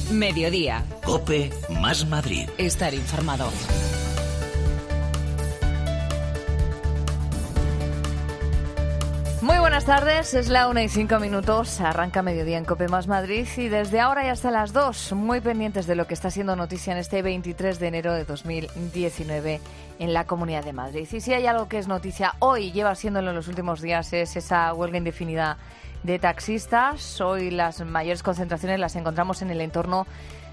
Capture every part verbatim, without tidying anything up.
Mediodía. COPE más Madrid. Estar informado. Muy buenas tardes, es la una y cinco minutos, arranca Mediodía en COPE más Madrid y desde ahora y hasta las dos, muy pendientes de lo que está siendo noticia en este veintitrés de enero de dos mil diecinueve en la Comunidad de Madrid. Y si hay algo que es noticia hoy, lleva siéndolo en los últimos días, es esa huelga indefinida de taxistas. Hoy las mayores concentraciones las encontramos en el entorno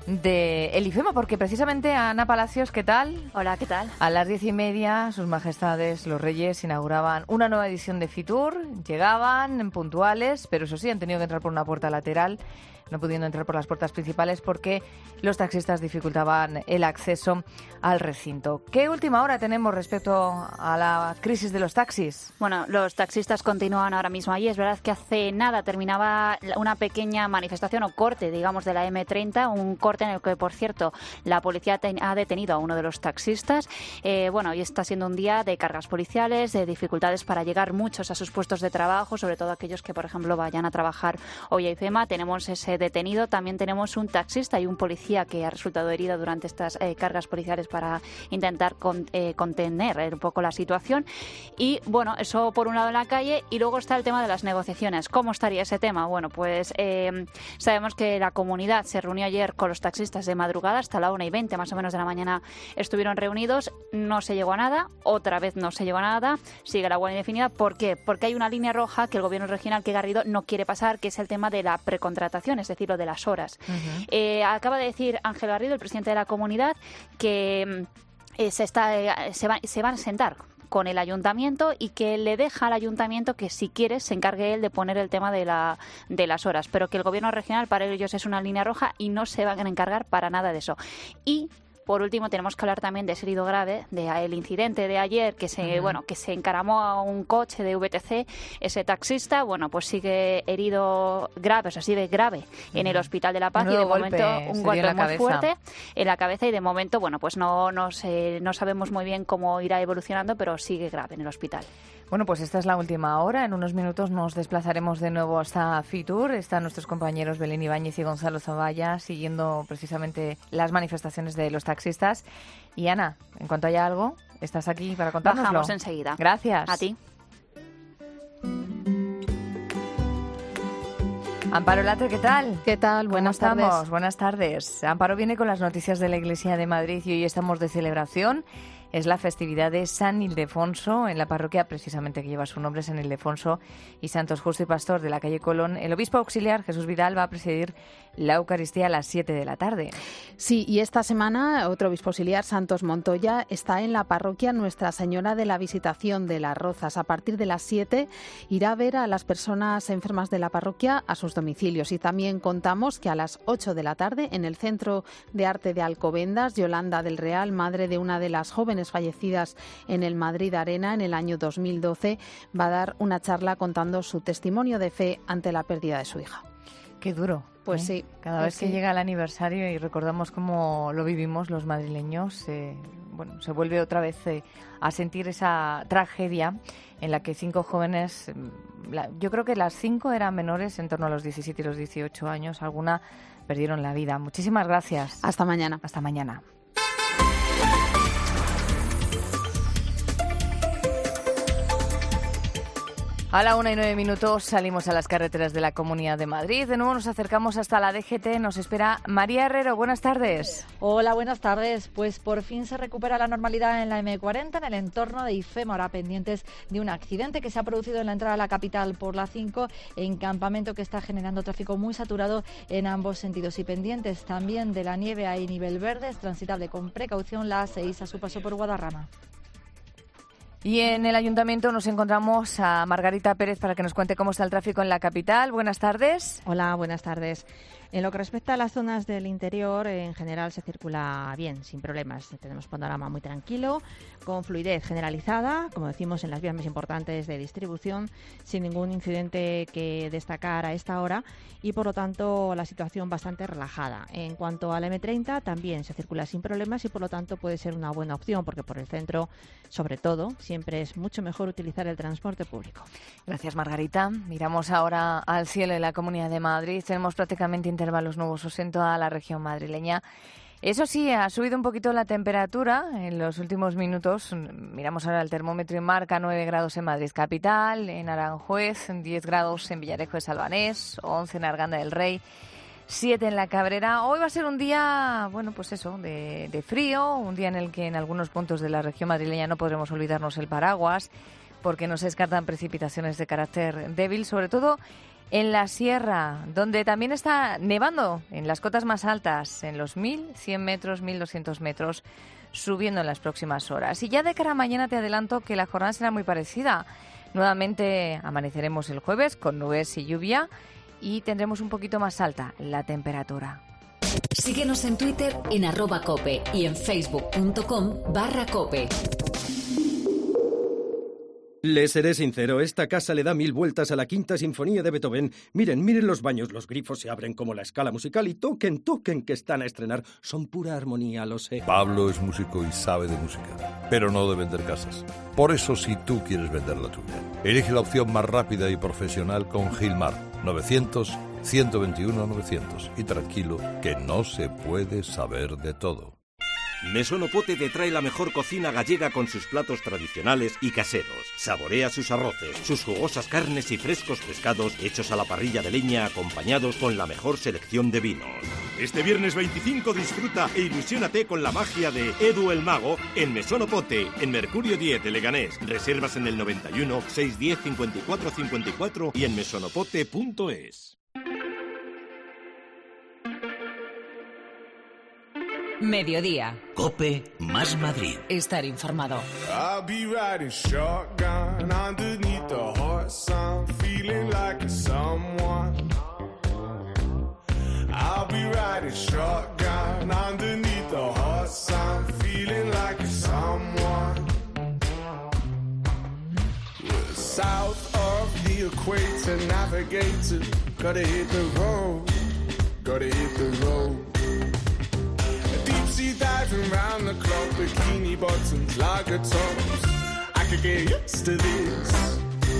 de el IFEMA, porque precisamente Ana Palacios, ¿qué tal? Hola, ¿qué tal? A las diez y media, sus majestades, los reyes, inauguraban una nueva edición de Fitur. Llegaban puntuales, pero eso sí, han tenido que entrar por una puerta lateral, no pudiendo entrar por las puertas principales porque los taxistas dificultaban el acceso al recinto. ¿Qué última hora tenemos respecto a la crisis de los taxis? Bueno, los taxistas continúan ahora mismo allí. Es verdad que hace nada terminaba una pequeña manifestación o corte, digamos, de la eme treinta, un corte en el que, por cierto, la policía ha detenido a uno de los taxistas. Eh, bueno, hoy está siendo un día de cargas policiales, de dificultades para llegar muchos a sus puestos de trabajo, sobre todo aquellos que, por ejemplo, vayan a trabajar hoy a IFEMA. Tenemos ese detenido, también tenemos un taxista y un policía que ha resultado herido durante estas eh, cargas policiales para intentar con, eh, contener un poco la situación. Y bueno, eso por un lado en la calle, y luego está el tema de las negociaciones. ¿Cómo estaría ese tema? Bueno, pues eh, sabemos que la comunidad se reunió ayer con los taxistas de madrugada, hasta la una y veinte más o menos de la mañana estuvieron reunidos, no se llegó a nada, otra vez no se llegó a nada, sigue la huelga indefinida. ¿Por qué? Porque hay una línea roja que el gobierno regional, que Garrido, no quiere pasar, que es el tema de la precontratación, es decir, lo de las horas. Uh-huh. Eh, acaba de decir Ángel Garrido, el presidente de la comunidad, que eh, se, está, eh, se, va, se van a sentar con el ayuntamiento y que le deja al ayuntamiento que, si quiere, se encargue él de poner el tema de, la, de las horas, pero que el gobierno regional para ellos es una línea roja y no se van a encargar para nada de eso. Y por último, tenemos que hablar también de ese herido grave, del incidente de ayer, que se uh-huh. bueno que se encaramó a un coche de V T C. Ese taxista, bueno, pues sigue herido grave, o sea, sigue grave uh-huh. en el Hospital de la Paz. Un y de momento un golpe muy cabeza. fuerte en la cabeza, y de momento, bueno, pues no, no, sé, no sabemos muy bien cómo irá evolucionando, pero sigue grave en el hospital. Bueno, pues esta es la última hora. En unos minutos nos desplazaremos de nuevo hasta Fitur. Están nuestros compañeros Belén Ibáñez y Gonzalo Zavalla siguiendo precisamente las manifestaciones de los taxistas. Y Ana, en cuanto haya algo, estás aquí para contárnoslo. Bajamos enseguida. Gracias. A ti. Amparo Latre, ¿qué tal? ¿Qué tal? Buenas ¿Cómo estamos? tardes. Buenas tardes. Amparo viene con las noticias de la Iglesia de Madrid y hoy estamos de celebración. Es la festividad de San Ildefonso en la parroquia precisamente que lleva su nombre, San Ildefonso y Santos Justo y Pastor de la calle Colón. El obispo auxiliar Jesús Vidal va a presidir la Eucaristía a las siete de la tarde. Sí, y esta semana otro obispo auxiliar, Santos Montoya, está en la parroquia Nuestra Señora de la Visitación de Las Rozas. A partir de las siete irá a ver a las personas enfermas de la parroquia a sus domicilios. Y también contamos que a las ocho de la tarde en el Centro de Arte de Alcobendas, Yolanda del Real, madre de una de las jóvenes fallecidas en el Madrid Arena en el año dos mil doce, va a dar una charla contando su testimonio de fe ante la pérdida de su hija. Qué duro. Pues ¿eh? sí. Cada pues vez que sí. llega el aniversario y recordamos cómo lo vivimos los madrileños, eh, bueno, se vuelve otra vez eh, a sentir esa tragedia en la que cinco jóvenes, la, yo creo que las cinco eran menores, en torno a los diecisiete y los dieciocho años, alguna perdieron la vida. Muchísimas gracias. Hasta mañana. Hasta mañana. A la una y nueve minutos salimos a las carreteras de la Comunidad de Madrid. De nuevo nos acercamos hasta la D G T. Nos espera María Herrero. Buenas tardes. Hola, buenas tardes. Pues por fin se recupera la normalidad en la eme cuarenta, en el entorno de IFEMA, ahora pendientes de un accidente que se ha producido en la entrada a la capital por la cinco, en campamento que está generando tráfico muy saturado en ambos sentidos. Y pendientes también de la nieve, hay nivel verde, es transitable con precaución la A seis a su paso por Guadarrama. Y en el Ayuntamiento nos encontramos a Margarita Pérez para que nos cuente cómo está el tráfico en la capital. Buenas tardes. Hola, buenas tardes. En lo que respecta a las zonas del interior, en general se circula bien, sin problemas. Tenemos panorama muy tranquilo, con fluidez generalizada, como decimos, en las vías más importantes de distribución, sin ningún incidente que destacar a esta hora y, por lo tanto, la situación bastante relajada. En cuanto a la eme treinta, también se circula sin problemas y, por lo tanto, puede ser una buena opción, porque por el centro, sobre todo, siempre es mucho mejor utilizar el transporte público. Gracias, Margarita. Miramos ahora al cielo de la Comunidad de Madrid. Tenemos prácticamente intervalos nubosos en toda la región madrileña. Eso sí, ha subido un poquito la temperatura en los últimos minutos. Miramos ahora el termómetro y marca nueve grados en Madrid capital, en Aranjuez, diez grados en Villarejo de Salvanés, once en Arganda del Rey, siete en La Cabrera. Hoy va a ser un día, bueno, pues eso, de, de frío, un día en el que en algunos puntos de la región madrileña no podremos olvidarnos el paraguas, porque no se descartan precipitaciones de carácter débil, sobre todo en la sierra, donde también está nevando en las cotas más altas, en los mil cien metros, mil doscientos metros, subiendo en las próximas horas. Y ya de cara a mañana te adelanto que la jornada será muy parecida. Nuevamente amaneceremos el jueves con nubes y lluvia y tendremos un poquito más alta la temperatura. Síguenos en Twitter en arroba cope y en facebook.com barra cope. Les seré sincero, esta casa le da mil vueltas a la quinta sinfonía de Beethoven. Miren, miren los baños, los grifos se abren como la escala musical y toquen, toquen que están a estrenar. Son pura armonía, lo sé. Pablo es músico y sabe de música, pero no de vender casas. Por eso, si tú quieres vender la tuya, elige la opción más rápida y profesional con Gilmar. novecientos, ciento veintiuno, novecientos. Y tranquilo, que no se puede saber de todo. Mesón Opote te trae la mejor cocina gallega con sus platos tradicionales y caseros. Saborea sus arroces, sus jugosas carnes y frescos pescados hechos a la parrilla de leña acompañados con la mejor selección de vinos. Este viernes veinticinco disfruta e ilusiónate con la magia de Edu el Mago en Mesón Opote, en Mercurio diez de Leganés. Reservas en el noventa y uno, seiscientos diez, cincuenta y cuatro cincuenta y cuatro y en mesonopote punto es. Mediodía. Cope más Madrid. Estar informado. I'll be riding shotgun underneath the hot sun, feeling like a someone. I'll be riding shotgun underneath the hot sun, feeling like a someone. We're south of the equator, navigator, gotta hit the road, gotta hit the road. Deep sea diving round the clock, bikini bottoms, lager tops. I could get used to this.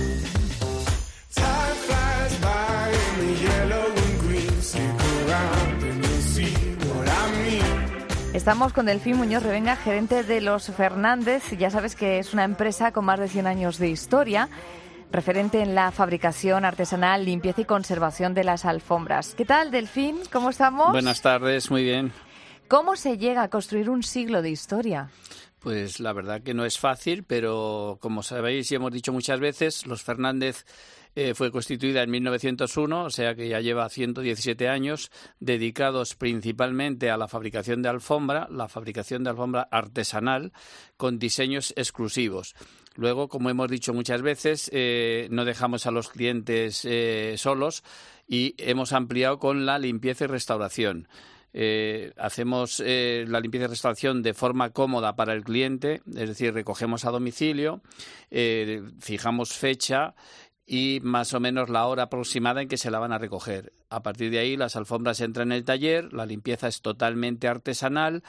Time flies by in the yellow and green. Stick around and you'll see what I mean. Estamos con Delfín Muñoz Revenga, gerente de Los Fernández. Ya sabes que es una empresa con más de cien años de historia, referente en la fabricación artesanal, limpieza y conservación de las alfombras. ¿Qué tal, Delfín? ¿Cómo estamos? Buenas tardes, muy bien. ¿Cómo se llega a construir un siglo de historia? Pues la verdad que no es fácil, pero como sabéis y hemos dicho muchas veces, Los Fernández eh, fue constituida en mil novecientos uno, o sea que ya lleva ciento diecisiete años, dedicados principalmente a la fabricación de alfombra, la fabricación de alfombra artesanal con diseños exclusivos. Luego, como hemos dicho muchas veces, eh, no dejamos a los clientes eh, solos y hemos ampliado con la limpieza y restauración. Eh, hacemos eh, la limpieza y restauración de forma cómoda para el cliente, es decir, recogemos a domicilio, eh, fijamos fecha y más o menos la hora aproximada en que se la van a recoger. A partir de ahí las alfombras entran en el taller, la limpieza es totalmente artesanal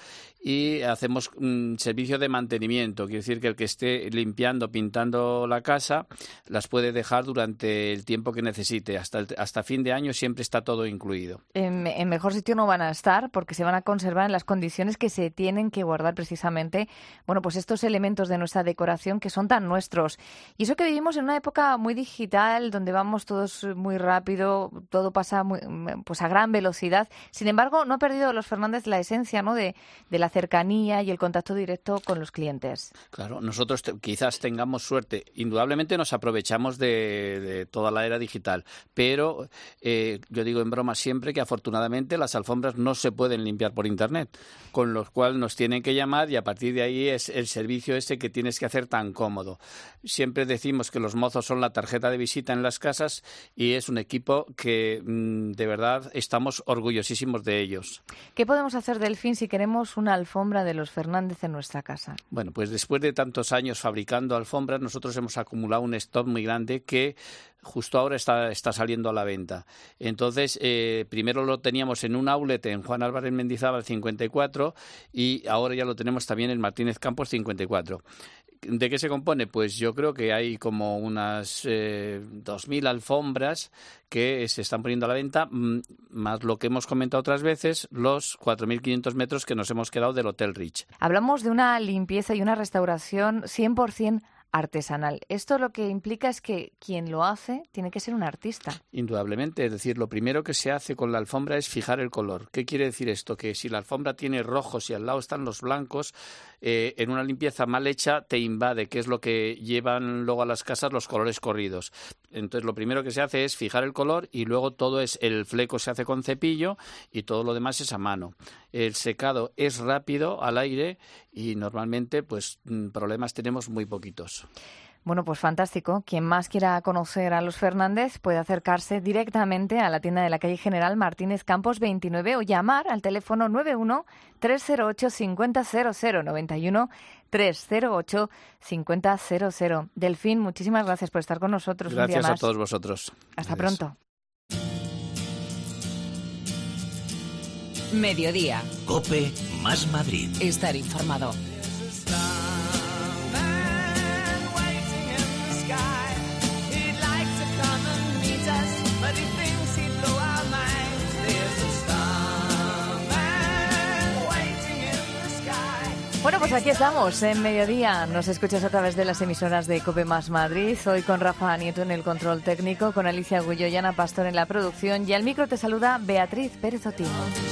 y hacemos un servicio de mantenimiento. Quiere decir que el que esté limpiando, pintando la casa, las puede dejar durante el tiempo que necesite. Hasta, el, hasta fin de año siempre está todo incluido. En, en mejor sitio no van a estar porque se van a conservar en las condiciones que se tienen que guardar precisamente, bueno, pues estos elementos de nuestra decoración que son tan nuestros. Y eso que vivimos en una época muy digital, donde vamos todos muy rápido, todo pasa muy, pues a gran velocidad. Sin embargo, no ha perdido Los Fernández la esencia, ¿no?, de, de la cercanía y el contacto directo con los clientes. Claro, nosotros te, quizás tengamos suerte. Indudablemente nos aprovechamos de, de toda la era digital, pero eh, yo digo en broma siempre que afortunadamente las alfombras no se pueden limpiar por internet, con lo cual nos tienen que llamar y a partir de ahí es el servicio ese que tienes que hacer tan cómodo. Siempre decimos que los mozos son la tarjeta de visita en las casas y es un equipo que mmm, de verdad estamos orgullosísimos de ellos. ¿Qué podemos hacer, Delfín, si queremos una alfombra de Los Fernández en nuestra casa? Bueno, pues después de tantos años fabricando alfombras, nosotros hemos acumulado un stock muy grande que justo ahora está, está saliendo a la venta. Entonces, eh, primero lo teníamos en un outlet en Juan Álvarez Mendizábal cincuenta y cuatro y ahora ya lo tenemos también en Martínez Campos cincuenta y cuatro. ¿De qué se compone? Pues yo creo que hay como unas eh, dos mil alfombras que se están poniendo a la venta, más lo que hemos comentado otras veces, los cuatro mil quinientos metros que nos hemos quedado del Hotel Rich. Hablamos de una limpieza y una restauración cien por ciento artesanal. Esto lo que implica es que quien lo hace tiene que ser un artista. Indudablemente, es decir, lo primero que se hace con la alfombra es fijar el color. ¿Qué quiere decir esto? Que si la alfombra tiene rojos y al lado están los blancos, eh, en una limpieza mal hecha te invade, que es lo que llevan luego a las casas los colores corridos. Entonces, lo primero que se hace es fijar el color y luego todo es, el fleco se hace con cepillo y todo lo demás es a mano. El secado es rápido al aire y normalmente pues problemas tenemos muy poquitos. Bueno, pues fantástico. Quien más quiera conocer a los Fernández puede acercarse directamente a la tienda de la calle General Martínez Campos veintinueve o llamar al teléfono nueve uno tres cero ocho cinco cero cero cero noventa y uno tres cero ocho cinco cero cero. Delfín, muchísimas gracias por estar con nosotros. Gracias un día más. a todos vosotros. Hasta Adiós. pronto. Mediodía. COPE más Madrid. Estar informado. Bueno, pues aquí estamos en Mediodía. Nos escuchas a través de las emisoras de COPE más Madrid. Hoy con Rafa Nieto en el control técnico, con Alicia Gullo y Ana Pastor en la producción. Y al micro te saluda Beatriz Pérez Otín.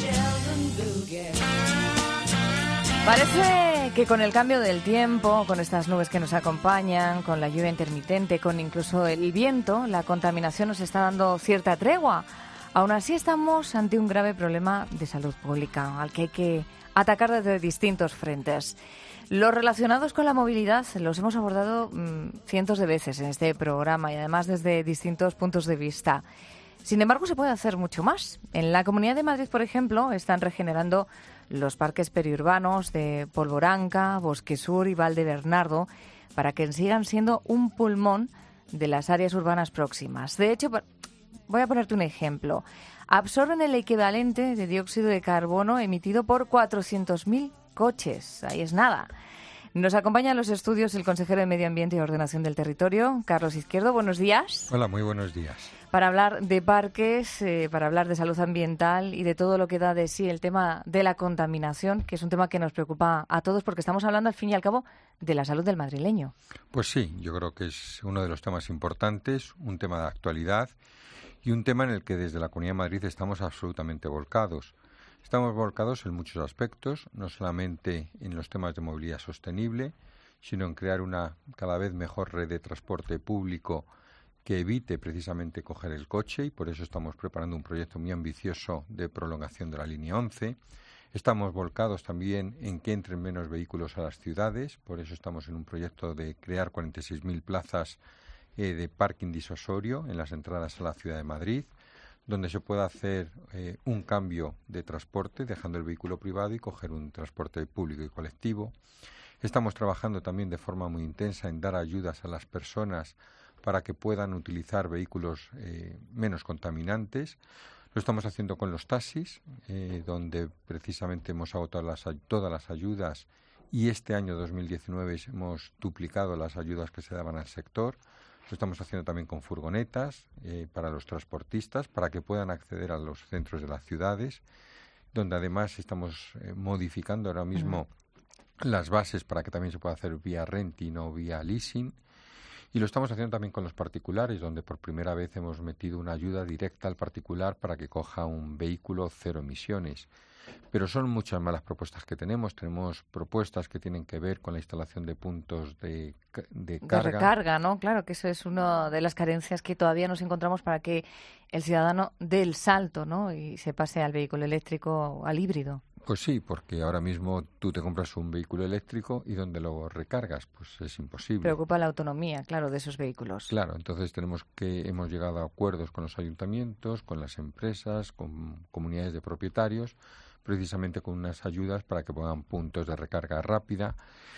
Parece que con el cambio del tiempo, con estas nubes que nos acompañan, con la lluvia intermitente, con incluso el viento, la contaminación nos está dando cierta tregua. Aún así estamos ante un grave problema de salud pública al que hay que atacar desde distintos frentes. Los relacionados con la movilidad los hemos abordado mmm, cientos de veces en este programa y además desde distintos puntos de vista. Sin embargo, se puede hacer mucho más. En la Comunidad de Madrid, por ejemplo, están regenerando los parques periurbanos de Polvoranca, Bosque Sur y Valdebernardo para que sigan siendo un pulmón de las áreas urbanas próximas. De hecho, voy a ponerte un ejemplo. Absorben el equivalente de dióxido de carbono emitido por cuatrocientos mil coches. Ahí es nada. Nos acompaña en los estudios el consejero de Medio Ambiente y Ordenación del Territorio, Carlos Izquierdo. Buenos días. Hola, muy buenos días. Para hablar de parques, eh, para hablar de salud ambiental y de todo lo que da de sí el tema de la contaminación, que es un tema que nos preocupa a todos porque estamos hablando, al fin y al cabo, de la salud del madrileño. Pues sí, yo creo que es uno de los temas importantes, un tema de actualidad y un tema en el que desde la Comunidad de Madrid estamos absolutamente volcados. Estamos volcados en muchos aspectos, no solamente en los temas de movilidad sostenible, sino en crear una cada vez mejor red de transporte público que evite precisamente coger el coche, y por eso estamos preparando un proyecto muy ambicioso de prolongación de la línea once. Estamos volcados también en que entren menos vehículos a las ciudades, por eso estamos en un proyecto de crear cuarenta y seis mil plazas eh, de parking disuasorio en las entradas a la ciudad de Madrid, donde se pueda hacer eh, un cambio de transporte, dejando el vehículo privado y coger un transporte público y colectivo. Estamos trabajando también de forma muy intensa en dar ayudas a las personas para que puedan utilizar vehículos eh, menos contaminantes. Lo estamos haciendo con los taxis, eh, donde precisamente hemos agotado las, todas las ayudas y este año dos mil diecinueve hemos duplicado las ayudas que se daban al sector. Lo estamos haciendo también con furgonetas eh, para los transportistas, para que puedan acceder a los centros de las ciudades, donde además estamos eh, modificando ahora mismo uh-huh. las bases para que también se pueda hacer vía renting o vía leasing. Y lo estamos haciendo también con los particulares, donde por primera vez hemos metido una ayuda directa al particular para que coja un vehículo cero emisiones. Pero son muchas más las propuestas que tenemos. Tenemos propuestas que tienen que ver con la instalación de puntos de, de carga. De recarga, ¿no? Claro, que eso es una de las carencias que todavía nos encontramos para que el ciudadano dé el salto, ¿no? Y se pase al vehículo eléctrico, al híbrido. Pues sí, porque ahora mismo tú te compras un vehículo eléctrico y ¿dónde lo recargas? Pues es imposible. Preocupa la autonomía, claro, de esos vehículos. Claro, entonces tenemos que hemos llegado a acuerdos con los ayuntamientos, con las empresas, con comunidades de propietarios, precisamente con unas ayudas para que pongan puntos de recarga rápida.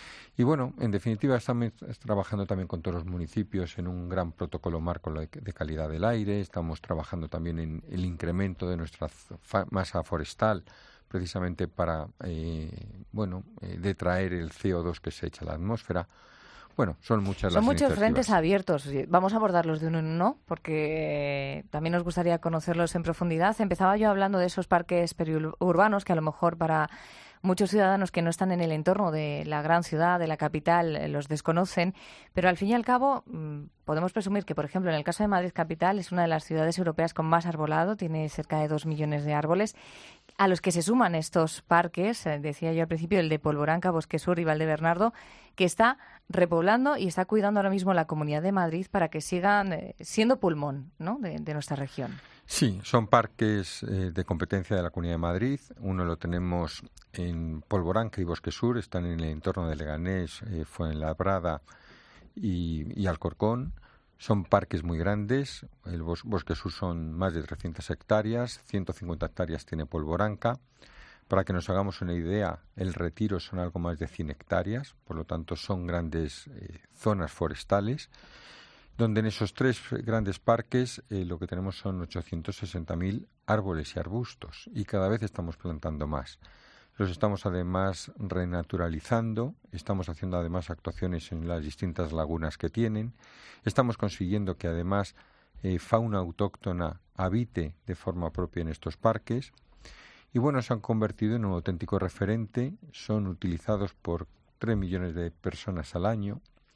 Y bueno, en definitiva estamos trabajando también con todos los municipios en un gran protocolo marco de calidad del aire. Estamos trabajando también en el incremento de nuestra masa forestal, precisamente para, eh, bueno, eh, detraer el C O dos que se echa a la atmósfera, Bueno, son muchas Son las muchos iniciativas. frentes abiertos. Vamos a abordarlos de uno en uno porque también nos gustaría conocerlos en profundidad. Empezaba yo hablando de esos parques periurbanos que a lo mejor para muchos ciudadanos que no están en el entorno de la gran ciudad, de la capital, eh, los desconocen, pero al fin y al cabo mmm, podemos presumir que, por ejemplo, en el caso de Madrid capital es una de las ciudades europeas con más arbolado, tiene cerca de dos millones de árboles, a los que se suman estos parques, eh, decía yo al principio, el de Polvoranca, Bosque Sur y Valdebernardo, que está repoblando y está cuidando ahora mismo la Comunidad de Madrid para que sigan eh, siendo pulmón, ¿no?, de, de nuestra región. Sí, son parques eh, de competencia de la Comunidad de Madrid. Uno lo tenemos en Polvoranca y Bosque Sur, están en el entorno de Leganés, eh, Fuenlabrada y, y Alcorcón. Son parques muy grandes. El Bos- Bosque Sur son más de trescientas hectáreas, ciento cincuenta hectáreas tiene Polvoranca. Para que nos hagamos una idea, el Retiro son algo más de cien hectáreas, por lo tanto son grandes eh, zonas forestales, donde en esos tres grandes parques eh, lo que tenemos son ochocientos sesenta mil árboles y arbustos, y cada vez estamos plantando más. Los estamos además renaturalizando, estamos haciendo además actuaciones en las distintas lagunas que tienen, estamos consiguiendo que además eh, fauna autóctona habite de forma propia en estos parques, y bueno, se han convertido en un auténtico referente, son utilizados por tres millones de personas al año,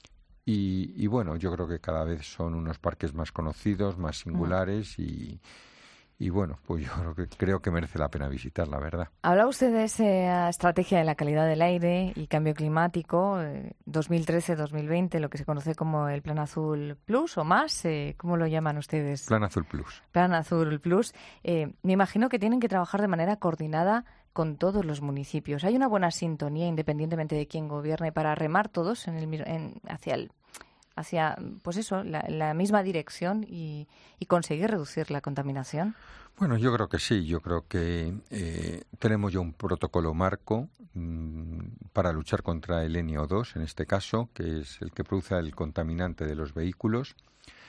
y, y bueno, yo creo que cada vez son unos parques más conocidos, más singulares, y, y bueno, pues yo creo que, creo que merece la pena visitar, la verdad. Habla usted de esa estrategia de la calidad del aire y cambio climático, eh, dos mil trece dos mil veinte, lo que se conoce como el Plan Azul Plus o más, eh, ¿cómo lo llaman ustedes? Plan Azul Plus. Plan Azul Plus. Eh, me imagino que tienen que trabajar de manera coordinada con todos los municipios. ¿Hay una buena sintonía, independientemente de quién gobierne, para remar todos en el, en, hacia el, hacia, pues eso, la, la misma dirección y, y conseguir reducir la contaminación? Bueno, yo creo que sí. Yo creo que eh, tenemos ya un protocolo marco mmm, para luchar contra el N O dos, en este caso, que es el que produce el contaminante de los vehículos.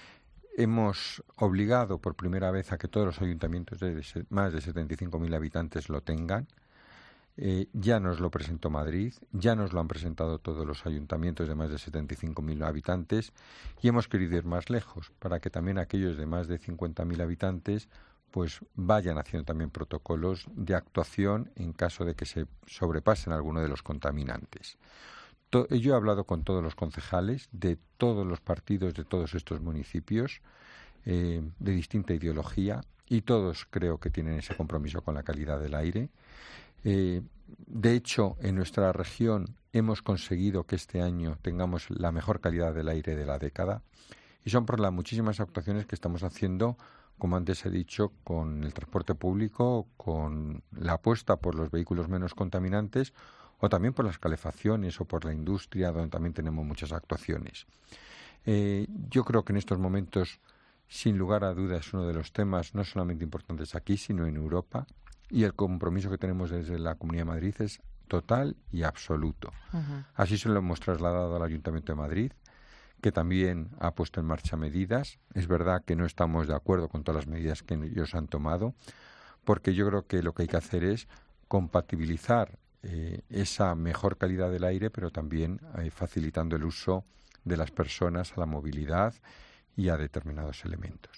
Hemos obligado por primera vez a que todos los ayuntamientos de más de setenta y cinco mil habitantes lo tengan. Eh, ya nos lo presentó Madrid, ya nos lo han presentado todos los ayuntamientos de más de setenta y cinco mil habitantes y hemos querido ir más lejos para que también aquellos de más de cincuenta mil habitantes pues vayan haciendo también protocolos de actuación en caso de que se sobrepasen alguno de los contaminantes. Yo he hablado con todos los concejales de todos los partidos de todos estos municipios eh, de distinta ideología y todos creo que tienen ese compromiso con la calidad del aire. Eh, de hecho, en nuestra región hemos conseguido que este año tengamos la mejor calidad del aire de la década y son por las muchísimas actuaciones que estamos haciendo, como antes he dicho, con el transporte público, con la apuesta por los vehículos menos contaminantes o también por las calefacciones o por la industria, donde también tenemos muchas actuaciones. Eh, yo creo que en estos momentos, sin lugar a dudas, es uno de los temas no solamente importantes aquí, sino en Europa, y el compromiso que tenemos desde la Comunidad de Madrid es total y absoluto. Uh-huh. Así se lo hemos trasladado al Ayuntamiento de Madrid, que también ha puesto en marcha medidas. Es verdad que no estamos de acuerdo con todas las medidas que ellos han tomado, porque yo creo que lo que hay que hacer es compatibilizar Eh, esa mejor calidad del aire, pero también eh, facilitando el uso de las personas a la movilidad y a determinados elementos.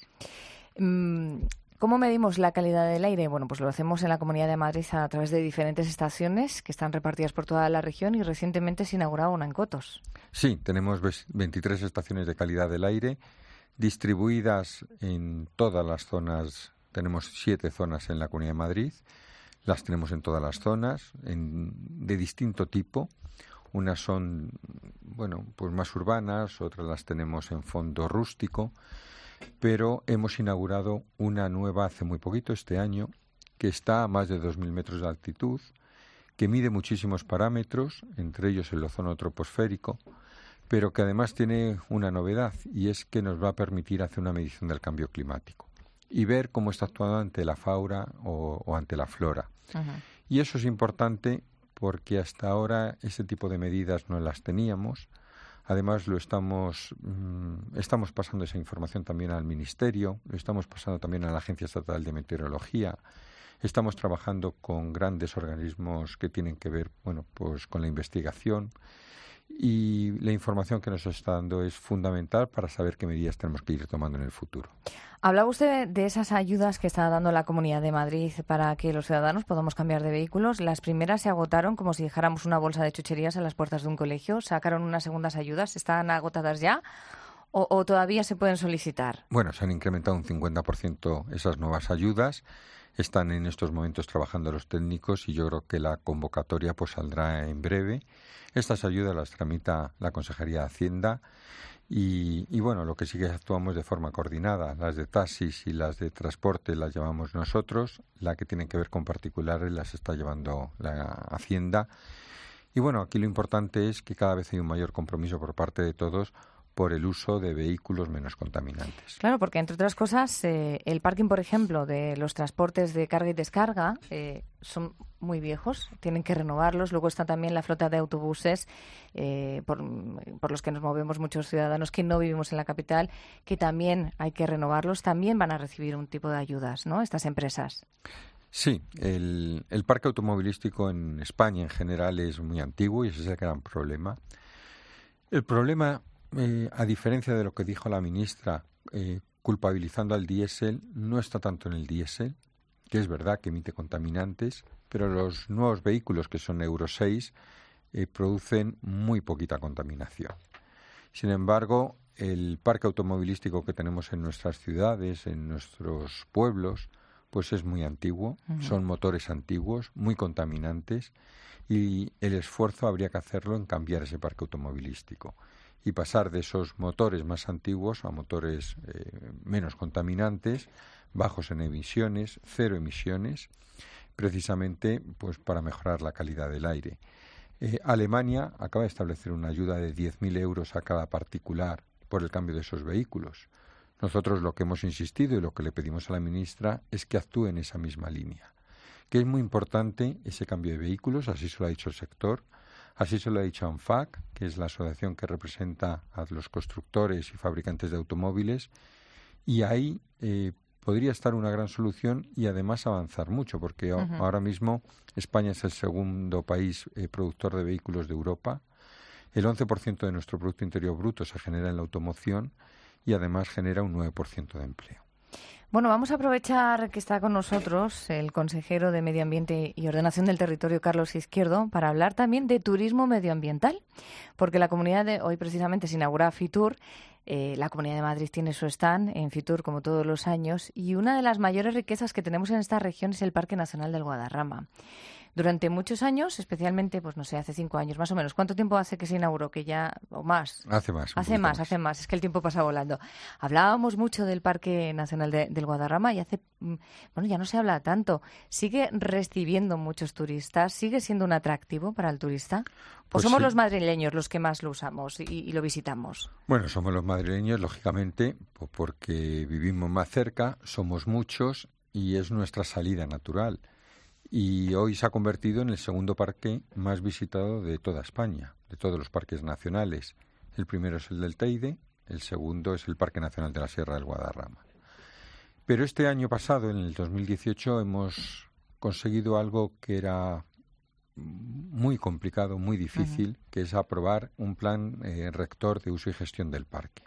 ¿Cómo medimos la calidad del aire? Bueno, pues lo hacemos en la Comunidad de Madrid a través de diferentes estaciones que están repartidas por toda la región y recientemente se inauguraba una en Cotos. Sí, tenemos veintitrés estaciones de calidad del aire distribuidas en todas las zonas. Tenemos siete zonas en la Comunidad de Madrid. Las tenemos en todas las zonas, en, de distinto tipo. Unas son, bueno, pues más urbanas, otras las tenemos en fondo rústico, pero hemos inaugurado una nueva hace muy poquito, este año, que está a más de dos mil metros de altitud, que mide muchísimos parámetros, entre ellos el ozono troposférico, pero que además tiene una novedad, y es que nos va a permitir hacer una medición del cambio climático y ver cómo está actuando ante la fauna o, o ante la flora. Uh-huh. Y eso es importante porque hasta ahora ese tipo de medidas no las teníamos. Además, lo estamos, mmm, estamos pasando esa información también al Ministerio, lo estamos pasando también a la Agencia Estatal de Meteorología. Estamos trabajando con grandes organismos que tienen que ver, bueno, pues con la investigación. y la información que nos está dando es fundamental para saber qué medidas tenemos que ir tomando en el futuro. Hablaba usted de esas ayudas que está dando la Comunidad de Madrid para que los ciudadanos podamos cambiar de vehículos. Las primeras se agotaron como si dejáramos una bolsa de chucherías en las puertas de un colegio. ¿Sacaron unas segundas ayudas? ¿Están agotadas ya o, o todavía se pueden solicitar? Bueno, se han incrementado un cincuenta por ciento esas nuevas ayudas. Están en estos momentos trabajando los técnicos y yo creo que la convocatoria pues saldrá en breve. Estas ayudas las tramita la Consejería de Hacienda y, y bueno, lo que sí que actuamos de forma coordinada. Las de taxis y las de transporte las llevamos nosotros, la que tienen que ver con particulares las está llevando la Hacienda. Y bueno, aquí lo importante es que cada vez hay un mayor compromiso por parte de todos por el uso de vehículos menos contaminantes. Claro, porque entre otras cosas, eh, el parking, por ejemplo, de los transportes de carga y descarga eh, son muy viejos, tienen que renovarlos. Luego está también la flota de autobuses eh, por, por los que nos movemos muchos ciudadanos que no vivimos en la capital, que también hay que renovarlos. También van a recibir un tipo de ayudas, ¿no?, estas empresas. Sí, el, el parque automovilístico en España en general es muy antiguo y ese es el gran problema. El problema... Eh, a diferencia de lo que dijo la ministra, eh, culpabilizando al diésel, no está tanto en el diésel, que es verdad que emite contaminantes, pero los nuevos vehículos, que son Euro seis, eh, producen muy poquita contaminación. Sin embargo, el parque automovilístico que tenemos en nuestras ciudades, en nuestros pueblos, pues es muy antiguo, uh-huh. Son motores antiguos, muy contaminantes, y el esfuerzo habría que hacerlo en cambiar ese parque automovilístico y pasar de esos motores más antiguos a motores eh, menos contaminantes, bajos en emisiones, cero emisiones, precisamente pues para mejorar la calidad del aire. Eh, Alemania acaba de establecer una ayuda de diez mil euros a cada particular por el cambio de esos vehículos. Nosotros lo que hemos insistido y lo que le pedimos a la ministra es que actúe en esa misma línea, que es muy importante ese cambio de vehículos, así se lo ha dicho el sector. Así se lo ha dicho ANFAC, que es la asociación que representa a los constructores y fabricantes de automóviles, y ahí eh, podría estar una gran solución y además avanzar mucho, porque uh-huh. ahora mismo España es el segundo país eh, productor de vehículos de Europa, el once por ciento de nuestro Producto Interior Bruto se genera en la automoción y además genera un nueve por ciento de empleo. Bueno, vamos a aprovechar que está con nosotros el consejero de Medio Ambiente y Ordenación del Territorio, Carlos Izquierdo, para hablar también de turismo medioambiental, porque la comunidad de hoy precisamente se inaugura Fitur. Eh, la Comunidad de Madrid tiene su stand en Fitur como todos los años y una de las mayores riquezas que tenemos en esta región es el Parque Nacional del Guadarrama. Durante muchos años, especialmente, pues no sé, hace cinco años más o menos. ¿Cuánto tiempo hace que se inauguró? Que ya, o más. Hace más. Hace más, más, hace más. Es que el tiempo pasa volando. Hablábamos mucho del Parque Nacional de, del Guadarrama y hace, bueno, ya no se habla tanto. ¿Sigue recibiendo muchos turistas? ¿Sigue siendo un atractivo para el turista? ¿O pues somos sí. los madrileños los que más lo usamos y, y lo visitamos? Bueno, somos los madrileños, lógicamente, porque vivimos más cerca, somos muchos y es nuestra salida natural. Y hoy se ha convertido en el segundo parque más visitado de toda España, de todos los parques nacionales. El primero es el del Teide, el segundo es el Parque Nacional de la Sierra del Guadarrama. Pero este año pasado, en el dos mil dieciocho, hemos conseguido algo que era muy complicado, muy difícil, uh-huh. que es aprobar un plan eh, rector de uso y gestión del parque.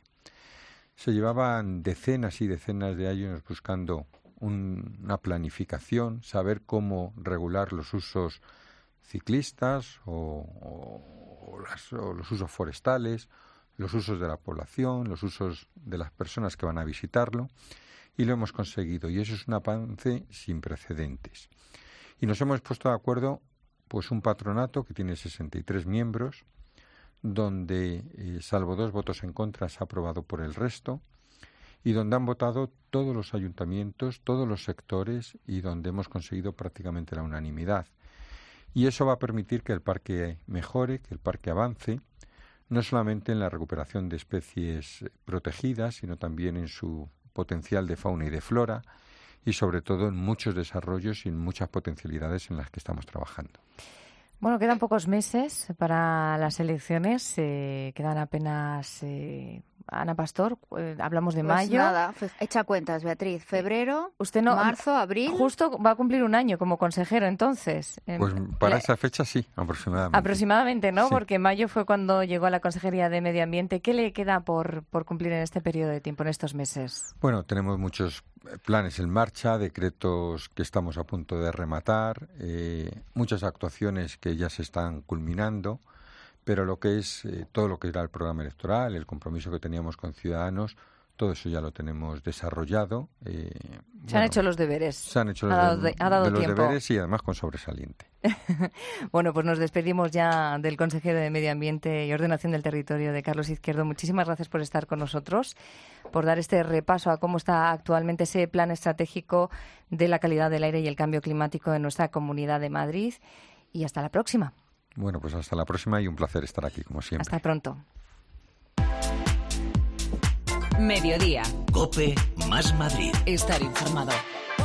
Se llevaban decenas y decenas de años buscando una planificación, saber cómo regular los usos ciclistas o, o, o, las, o los usos forestales, los usos de la población, los usos de las personas que van a visitarlo, y lo hemos conseguido, y eso es un avance sin precedentes. Y nos hemos puesto de acuerdo, pues un patronato que tiene sesenta y tres miembros, donde, eh, salvo dos votos en contra, se ha aprobado por el resto, y donde han votado todos los ayuntamientos, todos los sectores y donde hemos conseguido prácticamente la unanimidad. Y eso va a permitir que el parque mejore, que el parque avance, no solamente en la recuperación de especies protegidas, sino también en su potencial de fauna y de flora y sobre todo en muchos desarrollos y en muchas potencialidades en las que estamos trabajando. Bueno, quedan pocos meses para las elecciones, eh, quedan apenas eh, Ana Pastor, eh, hablamos de Pues mayo. nada, fe- echa cuentas, Beatriz. Febrero, Usted no, marzo, abril. Justo va a cumplir un año como consejero, entonces. Eh, Pues para le- esa fecha sí, aproximadamente. Aproximadamente, ¿no? Sí. Porque mayo fue cuando llegó a la Consejería de Medio Ambiente. ¿Qué le queda por, por cumplir en este periodo de tiempo, en estos meses? Bueno, tenemos muchos planes en marcha, decretos que estamos a punto de rematar, eh, muchas actuaciones que ya se están culminando, pero lo que es eh, todo lo que era el programa electoral, el compromiso que teníamos con Ciudadanos, todo eso ya lo tenemos desarrollado. Eh, Se han bueno, hecho los deberes. Se han hecho Ha los, dado de- de- ha dado de los tiempo. deberes y además con sobresaliente. Bueno, pues nos despedimos ya del consejero de Medio Ambiente y Ordenación del Territorio, de Carlos Izquierdo. Muchísimas gracias por estar con nosotros, por dar este repaso a cómo está actualmente ese plan estratégico de la calidad del aire y el cambio climático en nuestra Comunidad de Madrid. Y hasta la próxima. Bueno, pues hasta la próxima y un placer estar aquí, como siempre. Hasta pronto. Mediodía. COPE más Madrid. Estar informado.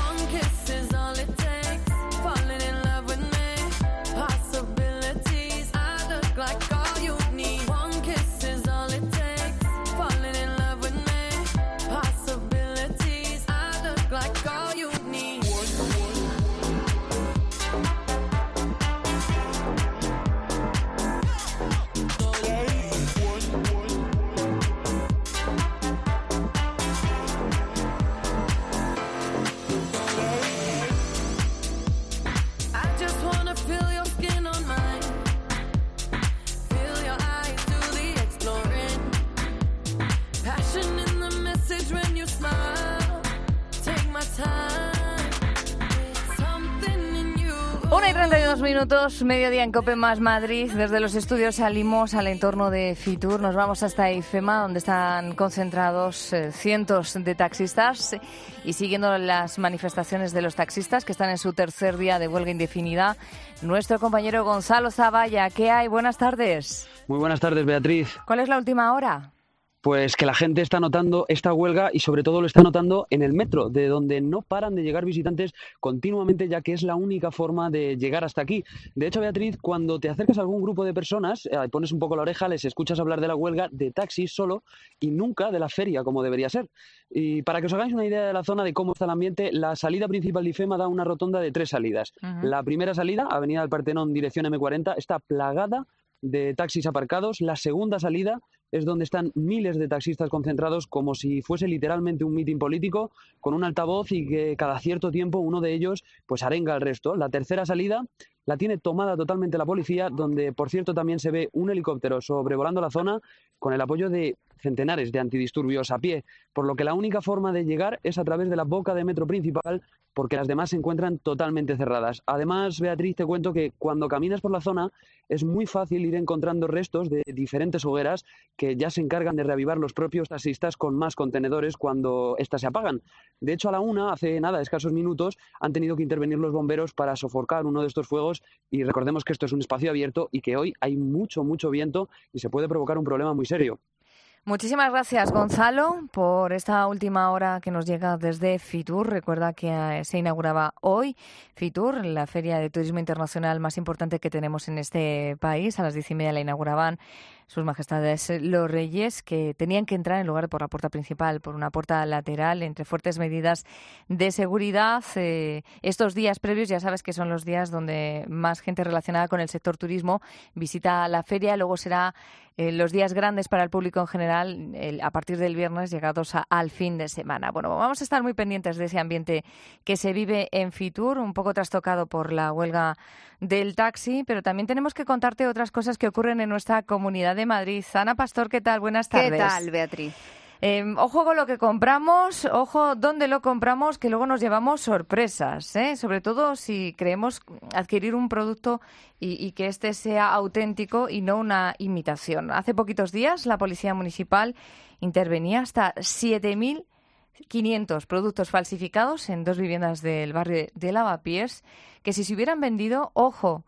Una y treinta y dos minutos, mediodía en COPE más Madrid. Desde los estudios salimos al entorno de Fitur. Nos vamos hasta IFEMA, donde están concentrados eh, cientos de taxistas y siguiendo las manifestaciones de los taxistas que están en su tercer día de huelga indefinida. Nuestro compañero Gonzalo Zavalla, ¿qué hay? Buenas tardes. Muy buenas tardes, Beatriz. ¿Cuál es la última hora? Pues que la gente está notando esta huelga y sobre todo lo está notando en el metro, de donde no paran de llegar visitantes continuamente, ya que es la única forma de llegar hasta aquí. De hecho, Beatriz, cuando te acercas a algún grupo de personas, eh, pones un poco la oreja, les escuchas hablar de la huelga de taxis solo y nunca de la feria, como debería ser. Y para que os hagáis una idea de la zona, de cómo está el ambiente, la salida principal de IFEMA da una rotonda de tres salidas. Uh-huh. La primera salida, Avenida del Partenón, dirección eme cuarenta, está plagada de taxis aparcados. La segunda salida es donde están miles de taxistas concentrados como si fuese literalmente un mitin político, con un altavoz y que cada cierto tiempo uno de ellos pues arenga al resto. La tercera salida la tiene tomada totalmente la policía, donde por cierto también se ve un helicóptero sobrevolando la zona con el apoyo de centenares de antidisturbios a pie, por lo que la única forma de llegar es a través de la boca de metro principal, porque las demás se encuentran totalmente cerradas. Además, Beatriz, te cuento que cuando caminas por la zona es muy fácil ir encontrando restos de diferentes hogueras que ya se encargan de reavivar los propios taxistas con más contenedores cuando éstas se apagan. De hecho, a la una, hace nada, escasos minutos, han tenido que intervenir los bomberos para sofocar uno de estos fuegos, y recordemos que esto es un espacio abierto y que hoy hay mucho, mucho viento y se puede provocar un problema muy serio. Muchísimas gracias, Gonzalo, por esta última hora que nos llega desde Fitur. Recuerda que eh, se inauguraba hoy Fitur, la feria de turismo internacional más importante que tenemos en este país. A las diez y media la inauguraban sus majestades los reyes, que tenían que entrar en lugar por la puerta principal, por una puerta lateral, entre fuertes medidas de seguridad. Eh, estos días previos, ya sabes que son los días donde más gente relacionada con el sector turismo visita la feria. Luego será eh, los días grandes para el público en general, el, a partir del viernes, llegados a, al fin de semana. Bueno, vamos a estar muy pendientes de ese ambiente que se vive en Fitur, un poco trastocado por la huelga del taxi, pero también tenemos que contarte otras cosas que ocurren en nuestra Comunidad de Madrid. Ana Pastor, ¿qué tal? Buenas tardes. ¿Qué tal, Beatriz? Eh, ojo con lo que compramos, ojo dónde lo compramos, que luego nos llevamos sorpresas, ¿eh? Sobre todo si creemos adquirir un producto y, y que este sea auténtico y no una imitación. Hace poquitos días la Policía Municipal intervenía hasta siete mil quinientos productos falsificados en dos viviendas del barrio de Lavapiés, que si se hubieran vendido, ojo,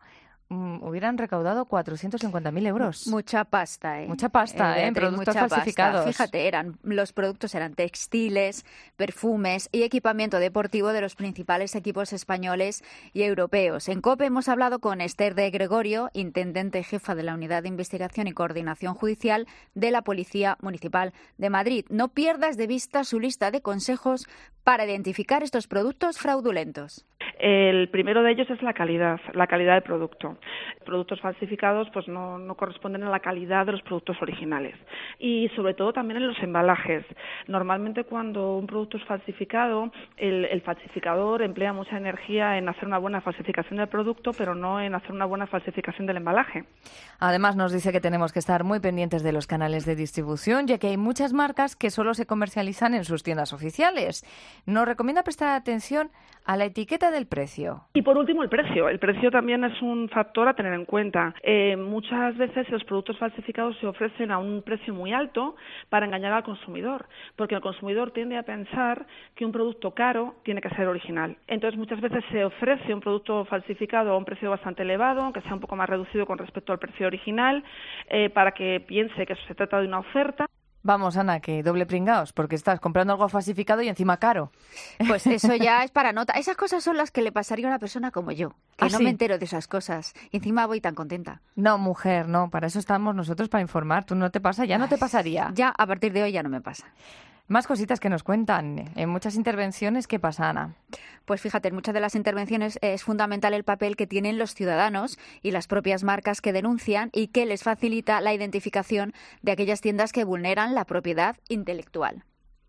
mm, hubieran recaudado cuatrocientos cincuenta mil euros. Mucha pasta, ¿eh? Mucha pasta, ¿eh? En productos mucha falsificados. Pasta. Fíjate, eran, los productos eran textiles, perfumes y equipamiento deportivo de los principales equipos españoles y europeos. En COPE hemos hablado con Esther de Gregorio, intendente jefa de la Unidad de Investigación y Coordinación Judicial de la Policía Municipal de Madrid. No pierdas de vista su lista de consejos para identificar estos productos fraudulentos. El primero de ellos es la calidad, la calidad del producto. Productos falsificados pues no, no corresponden a la calidad de los productos originales. Y sobre todo también en los embalajes. Normalmente cuando un producto es falsificado, el, el falsificador emplea mucha energía en hacer una buena falsificación del producto, pero no en hacer una buena falsificación del embalaje. Además nos dice que tenemos que estar muy pendientes de los canales de distribución, ya que hay muchas marcas que solo se comercializan en sus tiendas oficiales. Nos recomienda prestar atención a la etiqueta del precio. Y por último, el precio. El precio también es un factor a tener en cuenta. Eh, muchas veces los productos falsificados se ofrecen a un precio muy alto para engañar al consumidor, porque el consumidor tiende a pensar que un producto caro tiene que ser original. Entonces, muchas veces se ofrece un producto falsificado a un precio bastante elevado, aunque sea un poco más reducido con respecto al precio original, eh, para que piense que se trata de una oferta. Vamos, Ana, que doble pringaos, porque estás comprando algo falsificado y encima caro. Pues eso ya es para nota. Esas cosas son las que le pasaría a una persona como yo, que ¿Ah, no sí? me entero de esas cosas. Y encima voy tan contenta. No, mujer, no. Para eso estamos nosotros, para informar. Tú no te pasa, ya no te pasaría. Ya, a partir de hoy ya no me pasa. Más cositas que nos cuentan. En muchas intervenciones, ¿qué pasa, Ana? Pues fíjate, en muchas de las intervenciones es fundamental el papel que tienen los ciudadanos y las propias marcas que denuncian y que les facilita la identificación de aquellas tiendas que vulneran la propiedad intelectual.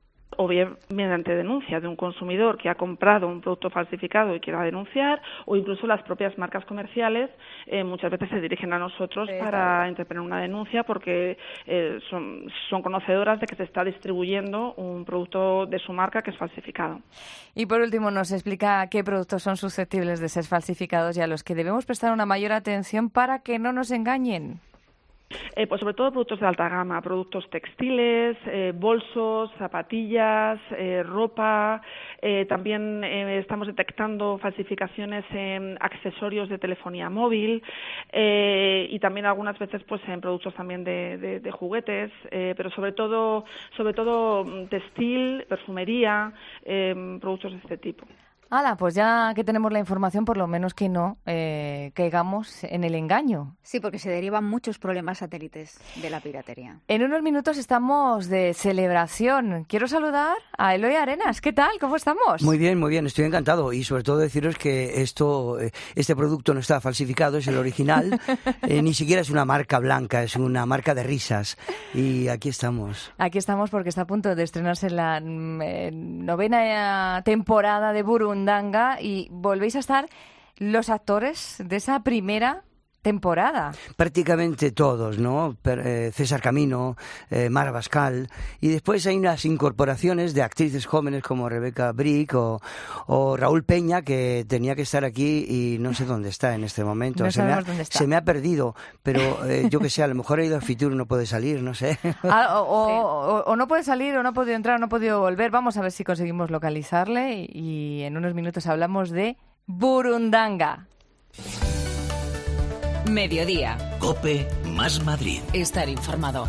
O bien mediante denuncia de un consumidor que ha comprado un producto falsificado y quiera denunciar, o incluso las propias marcas comerciales eh, muchas veces se dirigen a nosotros Sí, para claro. interponer una denuncia porque eh, son, son conocedoras de que se está distribuyendo un producto de su marca que es falsificado. Y por último nos explica qué productos son susceptibles de ser falsificados y a los que debemos prestar una mayor atención para que no nos engañen. Eh, pues sobre todo productos de alta gama, productos textiles, eh, bolsos, zapatillas, eh, ropa. Eh, también eh, estamos detectando falsificaciones en accesorios de telefonía móvil eh, y también algunas veces pues en productos también de, de, de juguetes, eh, pero sobre todo, sobre todo textil, perfumería, eh, productos de este tipo. Hala, pues ya que tenemos la información, por lo menos que no eh, caigamos en el engaño. Sí, porque se derivan muchos problemas satélites de la piratería. En unos minutos estamos de celebración. Quiero saludar a Eloy Arenas. ¿Qué tal? ¿Cómo estamos? Muy bien, muy bien. Estoy encantado. Y sobre todo deciros que esto, este producto no está falsificado, es el original. eh, ni siquiera es una marca blanca, es una marca de risas. Y aquí estamos. Aquí estamos porque está a punto de estrenarse la eh, novena temporada de Burundanga y volvéis a estar los actores de esa primera temporada. Prácticamente todos, ¿no? Per, eh, César Camino, eh, Mara Bascal, y después hay unas incorporaciones de actrices jóvenes como Rebeca Brick o, o Raúl Peña, que tenía que estar aquí y no sé dónde está en este momento. No se, me ha, dónde está. se me ha perdido, pero eh, yo que sé, a lo mejor ha ido a Fitur y no puede salir, no sé. Ah, o, o, o, o no puede salir, o no ha podido entrar, o no ha podido volver. Vamos a ver si conseguimos localizarle y, y en unos minutos hablamos de Burundanga. Mediodía. COPE más Madrid. Estar informado.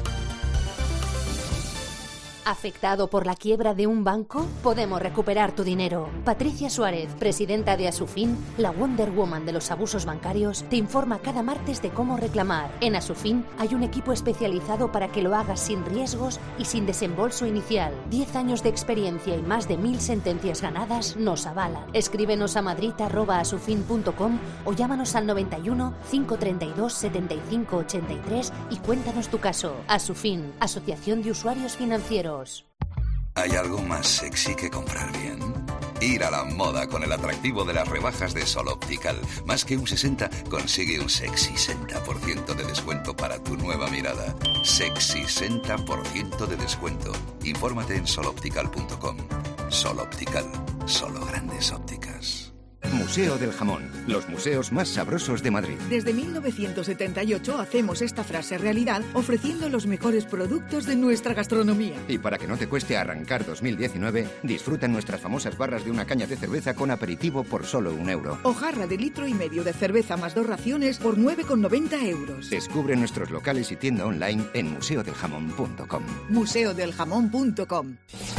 ¿Afectado por la quiebra de un banco? Podemos recuperar tu dinero. Patricia Suárez, presidenta de Asufin, la Wonder Woman de los abusos bancarios, te informa cada martes de cómo reclamar. En Asufin hay un equipo especializado para que lo hagas sin riesgos y sin desembolso inicial. Diez años de experiencia y más de mil sentencias ganadas nos avalan. Escríbenos a madrid arroba asufin punto com o llámanos al noventa y uno, cinco treinta y dos, setenta y cinco ochenta y tres y cuéntanos tu caso. Asufin, Asociación de Usuarios Financieros. ¿Hay algo más sexy que comprar bien? Ir a la moda con el atractivo de las rebajas de Sol Optical. Más que un sesenta, consigue un sexy sesenta por ciento de descuento para tu nueva mirada. Sexy sesenta por ciento de descuento. Infórmate en sol optical punto com. Sol Optical. Solo grandes ópticas. Museo del Jamón, los museos más sabrosos de Madrid. Desde mil novecientos setenta y ocho hacemos esta frase realidad ofreciendo los mejores productos de nuestra gastronomía. Y para que no te cueste arrancar dos mil diecinueve, disfruta nuestras famosas barras de una caña de cerveza con aperitivo por solo un euro. O jarra de litro y medio de cerveza más dos raciones por nueve con noventa euros. Descubre nuestros locales y tienda online en museo del jamón punto com. museo del jamón punto com.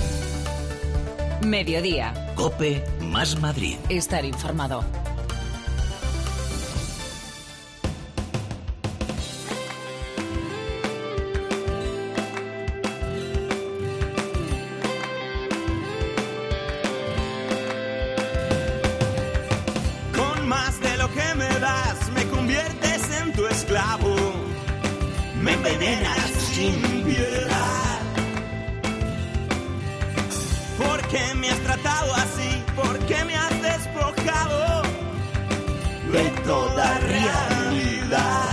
Mediodía. COPE más Madrid. Estar informado. Con más de lo que me das, me conviertes en tu esclavo. Me envenenas sin piedad. ¿Por qué me has tratado así? ¿Por qué me has despojado de toda realidad?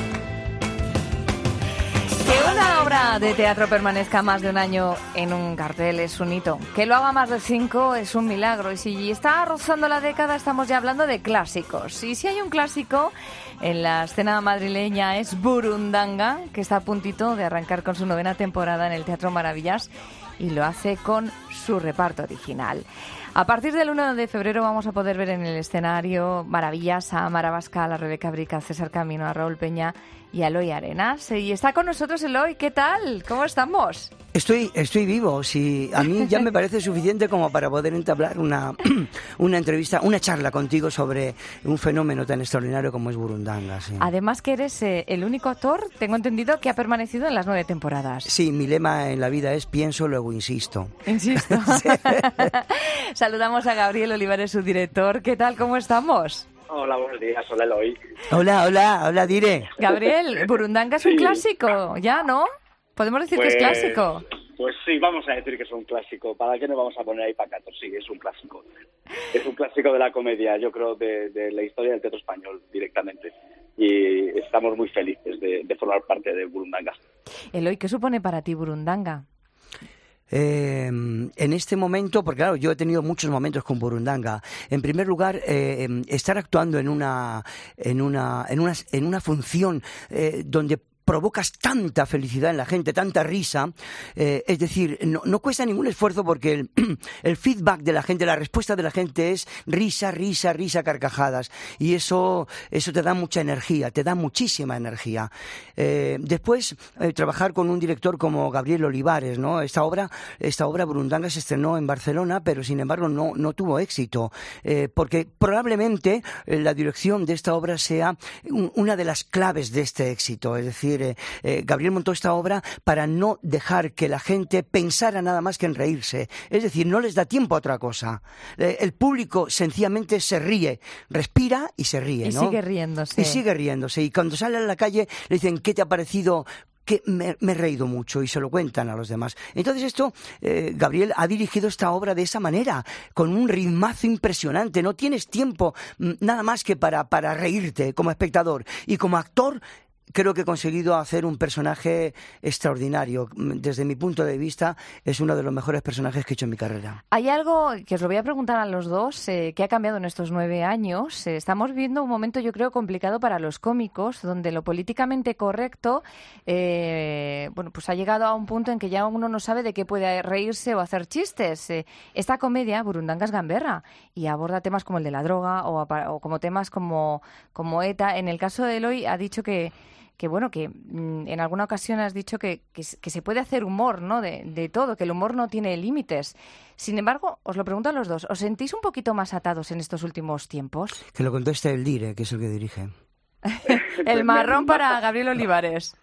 Que una obra de teatro permanezca más de un año en un cartel es un hito. Que lo haga más de cinco es un milagro. Y si está rozando la década, estamos ya hablando de clásicos. Y si hay un clásico en la escena madrileña es Burundanga, que está a puntito de arrancar con su novena temporada en el Teatro Maravillas, y lo hace con su reparto original. A partir del uno de febrero vamos a poder ver en el escenario Maravillas a Mara Bascal, a Rebeca Brick, a César Camino, a Raúl Peña y a Eloy Arenas. Y está con nosotros Eloy. ¿Qué tal? ¿Cómo estamos? Estoy, estoy vivo. Sí, a mí ya me parece suficiente como para poder entablar una, una entrevista, una charla contigo sobre un fenómeno tan extraordinario como es Burundanga. Sí. Además que eres eh, el único actor, tengo entendido, que ha permanecido en las nueve temporadas. Sí, mi lema en la vida es pienso, luego insisto. Insisto. Sí. Saludamos a Gabriel Olivares, su director. ¿Qué tal? ¿Cómo estamos? Hola, buenos días. Hola, Eloy. Hola, hola, hola, Dire. Gabriel, Burundanga es un sí. clásico, ¿ya, no? ¿Podemos decir pues, que es clásico? Pues sí, vamos a decir que es un clásico. ¿Para qué nos vamos a poner ahí pacatos? Sí, es un clásico. Es un clásico de la comedia, yo creo, de, de la historia del teatro español directamente. Y estamos muy felices de, de formar parte de Burundanga. Eloy, ¿qué supone para ti Burundanga? Eh, en este momento, porque claro, yo he tenido muchos momentos con Burundanga. En primer lugar, eh, estar actuando en una, en una, en una, en una función eh, donde provocas tanta felicidad en la gente, tanta risa, eh, es decir, no, no cuesta ningún esfuerzo porque el, el feedback de la gente, la respuesta de la gente es risa, risa, risa, carcajadas, y eso, eso te da mucha energía, te da muchísima energía. Eh, después, eh, trabajar con un director como Gabriel Olivares, ¿no? Esta obra, esta obra Burundanga se estrenó en Barcelona, pero sin embargo no, no tuvo éxito, eh, porque probablemente eh, la dirección de esta obra sea un, una de las claves de este éxito, es decir, Eh, eh, Gabriel montó esta obra para no dejar que la gente pensara nada más que en reírse. Es decir, no les da tiempo a otra cosa. Eh, el público sencillamente se ríe, respira y se ríe, y ¿no? sigue riéndose. Y sigue riéndose. Y cuando sale a la calle le dicen, ¿qué te ha parecido? Que me, me he reído mucho, y se lo cuentan a los demás. Entonces esto, eh, Gabriel ha dirigido esta obra de esa manera, con un ritmazo impresionante. No tienes tiempo m, nada más que para, para reírte como espectador. Y como actor, creo que he conseguido hacer un personaje extraordinario. Desde mi punto de vista, es uno de los mejores personajes que he hecho en mi carrera. Hay algo que os lo voy a preguntar a los dos, eh, que ha cambiado en estos nueve años. Eh, estamos viviendo un momento, yo creo, complicado para los cómicos, donde lo políticamente correcto, eh, bueno, pues ha llegado a un punto en que ya uno no sabe de qué puede reírse o hacer chistes. Eh, esta comedia, Burundanga, es gamberra, y aborda temas como el de la droga o, o como temas como, como ETA. En el caso de Eloy, ha dicho que que bueno, que mm, en alguna ocasión has dicho que, que, que se puede hacer humor, ¿no? De, de todo, que el humor no tiene límites. Sin embargo, os lo pregunto a los dos, ¿os sentís un poquito más atados en estos últimos tiempos? Que lo conteste el Dire, que es el que dirige. El marrón para Gabriel Olivares.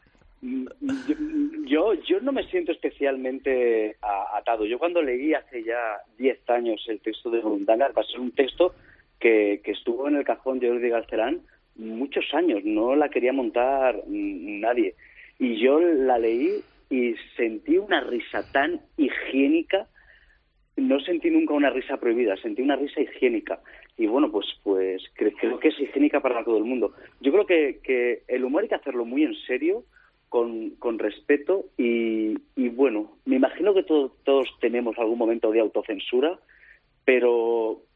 Yo, yo no me siento especialmente atado. Yo cuando leí hace ya diez años el texto de Burundanga, va a ser un texto que, que estuvo en el cajón de Jordi Galcerán muchos años, no la quería montar nadie. Y yo la leí y sentí una risa tan higiénica, no sentí nunca una risa prohibida, sentí una risa higiénica. Y bueno, pues pues creo que es higiénica para todo el mundo. Yo creo que, que el humor hay que hacerlo muy en serio, con, con respeto, y, y bueno, me imagino que todo, todos tenemos algún momento de autocensura, pero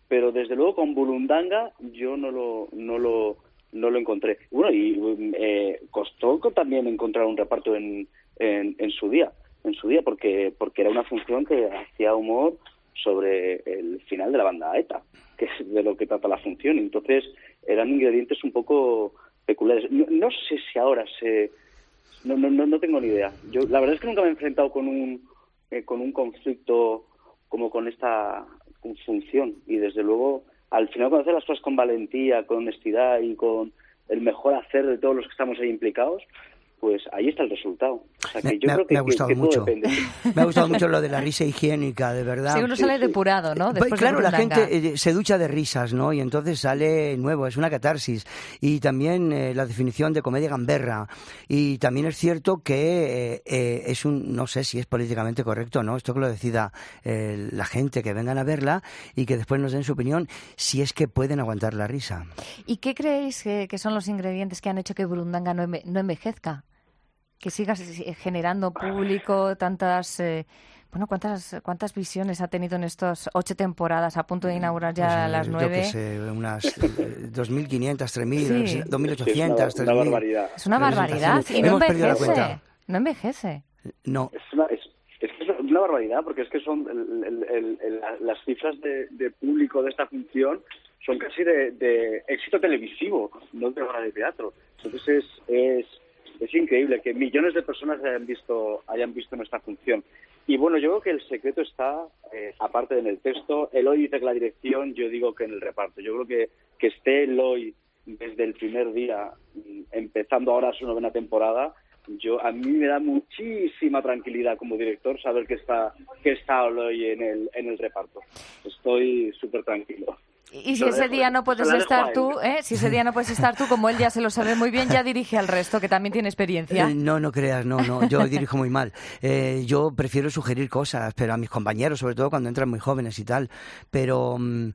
pero desde luego con Burundanga yo no lo no lo no lo encontré. Bueno, y eh, costó también encontrar un reparto en, en en su día, en su día porque porque era una función que hacía humor sobre el final de la banda ETA, que es de lo que trata la función. Entonces eran ingredientes un poco peculiares. No, no sé si ahora se no no no tengo ni idea. Yo la verdad es que nunca me he enfrentado con un eh, con un conflicto como con esta función, y desde luego al final cuando haces las cosas con valentía, con honestidad y con el mejor hacer de todos los que estamos ahí implicados, pues ahí está el resultado. O sea, que me, yo me, creo que, me ha gustado que, que mucho. depende. Me ha gustado mucho lo de la risa higiénica, de verdad. Sí, uno sale depurado, ¿no? Después claro, de la Burundanga. gente eh, se ducha de risas, ¿no? Y entonces sale nuevo, es una catarsis. Y también eh, la definición de comedia gamberra. Y también es cierto que eh, eh, es un, no sé si es políticamente correcto, ¿no? Esto que lo decida eh, la gente, que vengan a verla y que después nos den su opinión, si es que pueden aguantar la risa. ¿Y qué creéis que, que son los ingredientes que han hecho que Burundanga no, enve- no envejezca? Que sigas generando público, tantas, eh, bueno, cuántas cuántas visiones ha tenido en estas ocho temporadas, a punto de inaugurar ya Pues, eh, las nueve. Yo qué sé, unas eh, dos mil quinientas, tres mil, Sí. dos mil ochocientas, Sí, es una- tres mil. una barbaridad. Es una barbaridad y no Hemos perdido la envejece. cuenta. No envejece. No. Es una, es, es que es una barbaridad, porque es que son el- el- el- el- las cifras de, de público de esta función son casi de, de éxito televisivo, no de obra de teatro. Entonces es, es es increíble que millones de personas hayan visto hayan visto nuestra función. Y bueno, yo creo que el secreto está, eh, aparte en el texto. Eloy dice que la dirección, yo digo que en el reparto. Yo creo que, que esté Eloy desde el primer día, empezando ahora su novena temporada, yo a mí me da muchísima tranquilidad como director saber que está que está Eloy en el en el reparto. Estoy súper tranquilo. Y si ese día no puedes estar tú, ¿eh? Si ese día no puedes estar tú, como él ya se lo sabe muy bien, ya dirige al resto, que también tiene experiencia. Eh, no, no creas, no, no, yo dirijo muy mal. Eh, yo prefiero sugerir cosas, pero a mis compañeros, sobre todo cuando entran muy jóvenes y tal. Pero, mm,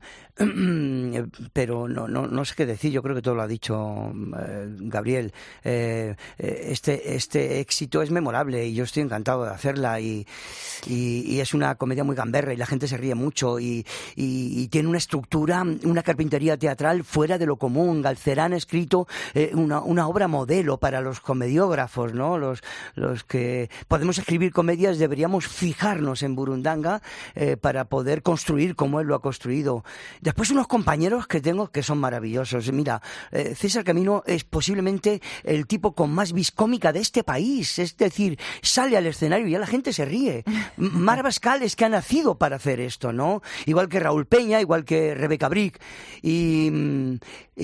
pero no, no, no sé qué decir. Yo creo que todo lo ha dicho eh, Gabriel. Eh, este, este éxito es memorable y yo estoy encantado de hacerla y, y, y es una comedia muy gamberra y la gente se ríe mucho y, y, y tiene una estructura, una carpintería teatral fuera de lo común. Galcerán ha escrito eh, una, una obra modelo para los comediógrafos, ¿no? Los, los que podemos escribir comedias deberíamos fijarnos en Burundanga eh, para poder construir como él lo ha construido. Después unos compañeros que tengo que son maravillosos. Mira, eh, César Camino es posiblemente el tipo con más vis cómica de este país. Es decir, sale al escenario y ya la gente se ríe. Mar Bascal es que ha nacido para hacer esto, ¿no? Igual que Raúl Peña, igual que Rebeca Brick. Y,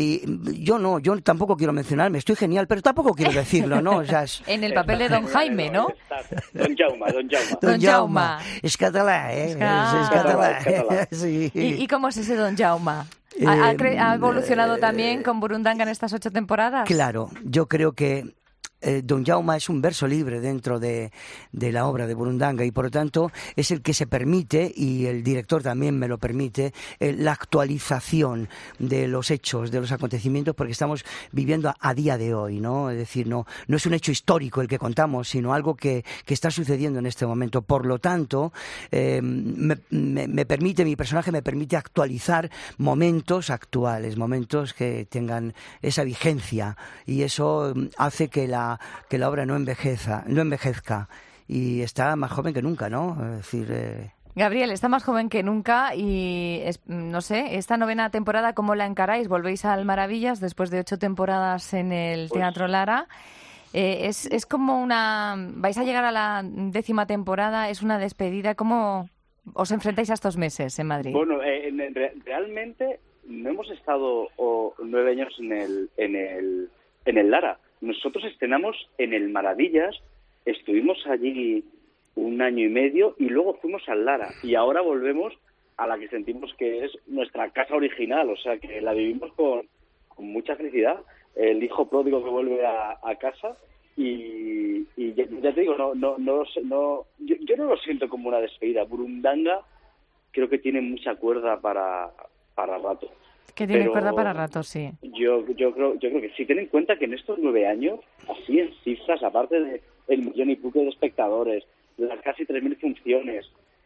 y yo no, yo tampoco quiero mencionarme. Estoy genial, pero tampoco quiero decirlo, ¿no? O sea, es... En el papel de Don Jaime, ¿no? Don Jaume, Don Jaume. Don Jaume. Es catalán, ¿eh? Es, es catalán. Es catalán. Sí. ¿Y, ¿Y cómo es ese Don Jaume? ¿Ha, ha, cre- ha evolucionado también con Burundanga en estas ocho temporadas? Claro, yo creo que Eh, Don Jaume es un verso libre dentro de, de la obra de Burundanga y por lo tanto es el que se permite, y el director también me lo permite, eh, la actualización de los hechos, de los acontecimientos, porque estamos viviendo a, a día de hoy, ¿no? Es decir, no, no es un hecho histórico el que contamos, sino algo que, que está sucediendo en este momento. Por lo tanto, eh, me, me, me permite, mi personaje me permite actualizar momentos actuales, momentos que tengan esa vigencia, y eso hace que la que la obra no envejeza, no envejezca y está más joven que nunca, ¿no? Es decir, eh... Gabriel está más joven que nunca y es, no sé, esta novena temporada, ¿cómo la encaráis? Volvéis al Maravillas después de ocho temporadas en el Pues... Teatro Lara. Eh, es, es como una, vais a llegar a la décima temporada, es una despedida. ¿Cómo os enfrentáis a estos meses en Madrid? Bueno, eh, en, re, realmente no hemos estado oh, nueve años en el en el en el Lara. Nosotros estrenamos en el Maravillas, estuvimos allí un año y medio y luego fuimos al Lara. Y ahora volvemos a la que sentimos que es nuestra casa original, o sea que la vivimos con, con mucha felicidad. El hijo pródigo que vuelve a, a casa y, y ya, ya te digo, no, no, no, no yo, yo no lo siento como una despedida. Burundanga creo que tiene mucha cuerda para, para rato. Que tiene Pero cuerda para rato, sí. Yo, yo creo, yo creo que sí. Ten en cuenta que en estos nueve años, así en cifras, aparte de el millón y pico de espectadores, las casi tres mil funciones,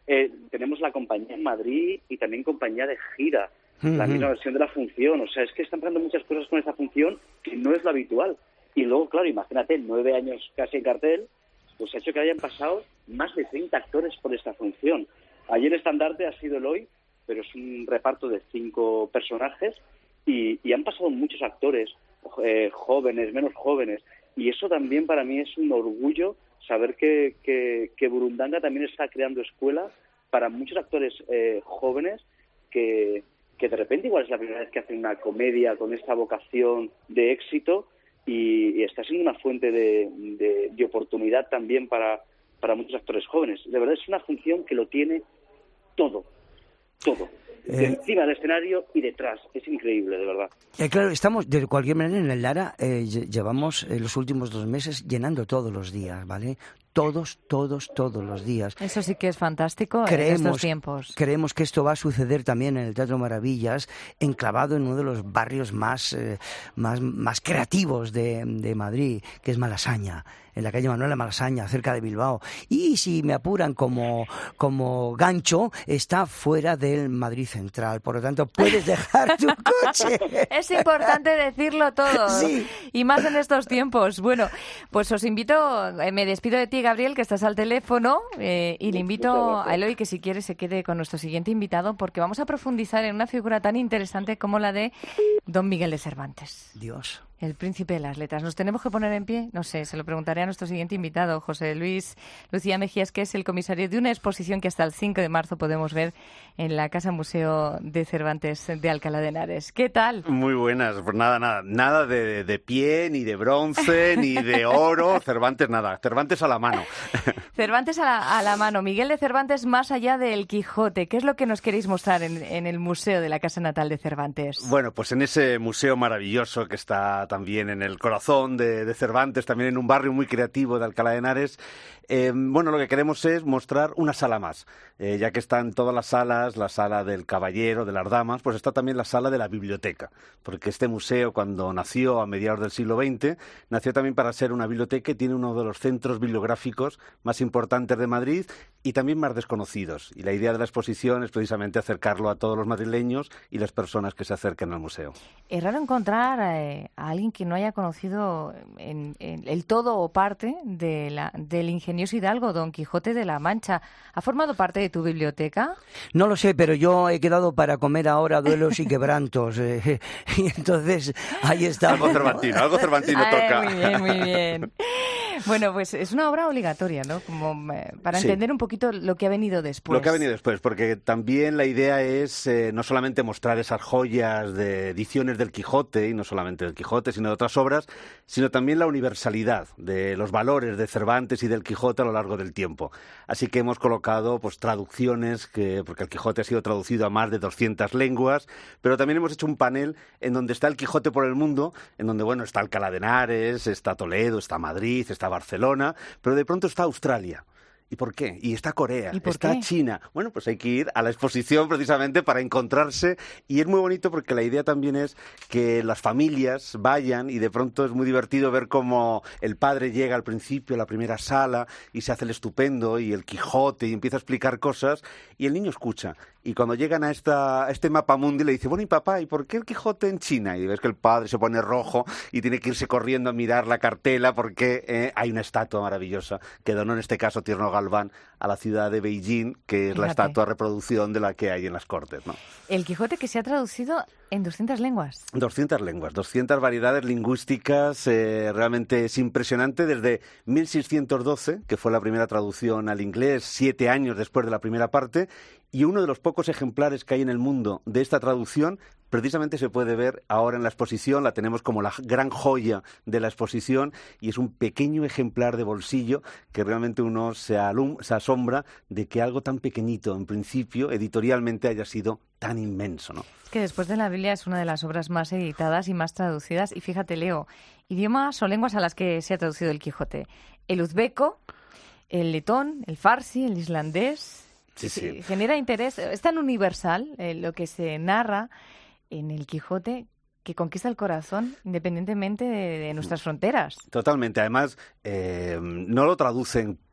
eh, tenemos la compañía en Madrid y también compañía de gira, uh-huh. la misma versión de la función. O sea, es que están pasando muchas cosas con esta función que no es lo habitual. Y luego, claro, imagínate, nueve años casi en cartel, pues ha hecho que hayan pasado más de treinta actores por esta función. Allí el estandarte ha sido Eloy, pero es un reparto de cinco personajes y, y han pasado muchos actores, eh, jóvenes, menos jóvenes, y eso también para mí es un orgullo saber que, que, que Burundanga también está creando escuela para muchos actores eh, jóvenes que, que de repente igual es la primera vez que hacen una comedia con esta vocación de éxito y, y está siendo una fuente de, de, de oportunidad también para, para muchos actores jóvenes. De verdad es una función que lo tiene todo, todo. De eh, encima del escenario y detrás. Es increíble, de verdad. Eh, claro, estamos, de cualquier manera, en el Lara eh, llevamos eh, los últimos dos meses llenando todos los días, ¿vale? Todos, todos, todos los días. Eso sí que es fantástico creemos, en estos tiempos. Creemos que esto va a suceder también en el Teatro Maravillas, enclavado en uno de los barrios más, eh, más, más creativos de, de Madrid, que es Malasaña, en la calle Manuela Malasaña, cerca de Bilbao. Y si me apuran como, como gancho, está fuera del Madrid Central. Por lo tanto, puedes dejar tu coche. Es importante decirlo todo. Sí. Y más en estos tiempos. Bueno, pues os invito, eh, me despido de ti, Gabriel, que estás al teléfono, eh, y le invito a Eloy que si quiere se quede con nuestro siguiente invitado, porque vamos a profundizar en una figura tan interesante como la de Don Miguel de Cervantes. Dios. El príncipe de las letras. ¿Nos tenemos que poner en pie? No sé, se lo preguntaré a nuestro siguiente invitado, José Luis Lucía Mejías, que es el comisario de una exposición que hasta el cinco de marzo podemos ver en la Casa Museo de Cervantes de Alcalá de Henares. ¿Qué tal? Muy buenas. Pues nada, nada. Nada de, de pie, ni de bronce, ni de oro. Cervantes, nada. Cervantes a la mano. Cervantes a la, a la mano. Miguel de Cervantes más allá del Quijote. ¿Qué es lo que nos queréis mostrar en, en el Museo de la Casa Natal de Cervantes? Bueno, pues en ese museo maravilloso que está también en el corazón de, de Cervantes, también en un barrio muy creativo de Alcalá de Henares. Eh, bueno, lo que queremos es mostrar una sala más, eh, ya que están todas las salas, la sala del caballero, de las damas, pues está también la sala de la biblioteca, porque este museo, cuando nació a mediados del siglo veinte, nació también para ser una biblioteca y tiene uno de los centros bibliográficos más importantes de Madrid y también más desconocidos. Y la idea de la exposición es precisamente acercarlo a todos los madrileños y las personas que se acerquen al museo. Es raro encontrar eh, a alguien que no haya conocido en, en el todo o parte de la, del ingenioso hidalgo Don Quijote de la Mancha. ¿Ha formado parte de tu biblioteca? No lo sé, pero yo he quedado para comer ahora duelos y quebrantos. Eh, y entonces ahí está. Algo cervantino, algo cervantino Ay, toca. Muy bien, muy bien. Bueno, pues es una obra obligatoria, ¿no? Como eh, para Sí. entender un poquito lo que ha venido después. Lo que ha venido después, porque también la idea es eh, no solamente mostrar esas joyas de ediciones del Quijote, y no solamente del Quijote, sino de otras obras, sino también la universalidad de los valores de Cervantes y del Quijote a lo largo del tiempo. Así que hemos colocado pues traducciones, que, porque el Quijote ha sido traducido a más de doscientas lenguas, pero también hemos hecho un panel en donde está el Quijote por el mundo, en donde bueno está Alcalá de Henares, está Toledo, está Madrid, está Barcelona, pero de pronto está Australia. ¿Y por qué? Y está Corea, ¿Y por está qué? China. Bueno, pues hay que ir a la exposición precisamente para encontrarse, y es muy bonito porque la idea también es que las familias vayan, y de pronto es muy divertido ver cómo el padre llega al principio a la primera sala y se hace el estupendo y el Quijote y empieza a explicar cosas y el niño escucha. Y cuando llegan a, esta, a este mapa mundi le dice, bueno, y papá, ¿y por qué el Quijote en China? Y ves que el padre se pone rojo y tiene que irse corriendo a mirar la cartela porque eh, hay una estatua maravillosa que donó en este caso Tierno Galván a la ciudad de Beijing, que es la Fíjate. estatua reproducción de la que hay en las Cortes, ¿no? El Quijote que se ha traducido en doscientas lenguas. doscientas lenguas, doscientas variedades lingüísticas, eh, realmente es impresionante. Desde mil seiscientos doce, que fue la primera traducción al inglés, siete años después de la primera parte, y uno de los pocos ejemplares que hay en el mundo de esta traducción precisamente se puede ver ahora en la exposición. La tenemos como la gran joya de la exposición y es un pequeño ejemplar de bolsillo que realmente uno se, alum- se asombra de que algo tan pequeñito, en principio, editorialmente haya sido tan inmenso, ¿no? Que después de la Biblia es una de las obras más editadas y más traducidas. Y fíjate, Leo, idiomas o lenguas a las que se ha traducido el Quijote. El uzbeco, el letón, el farsi, el islandés. Sí, sí. Genera interés. Es tan universal eh, lo que se narra en el Quijote que conquista el corazón independientemente de, de nuestras fronteras. Totalmente. Además, eh, no lo traducen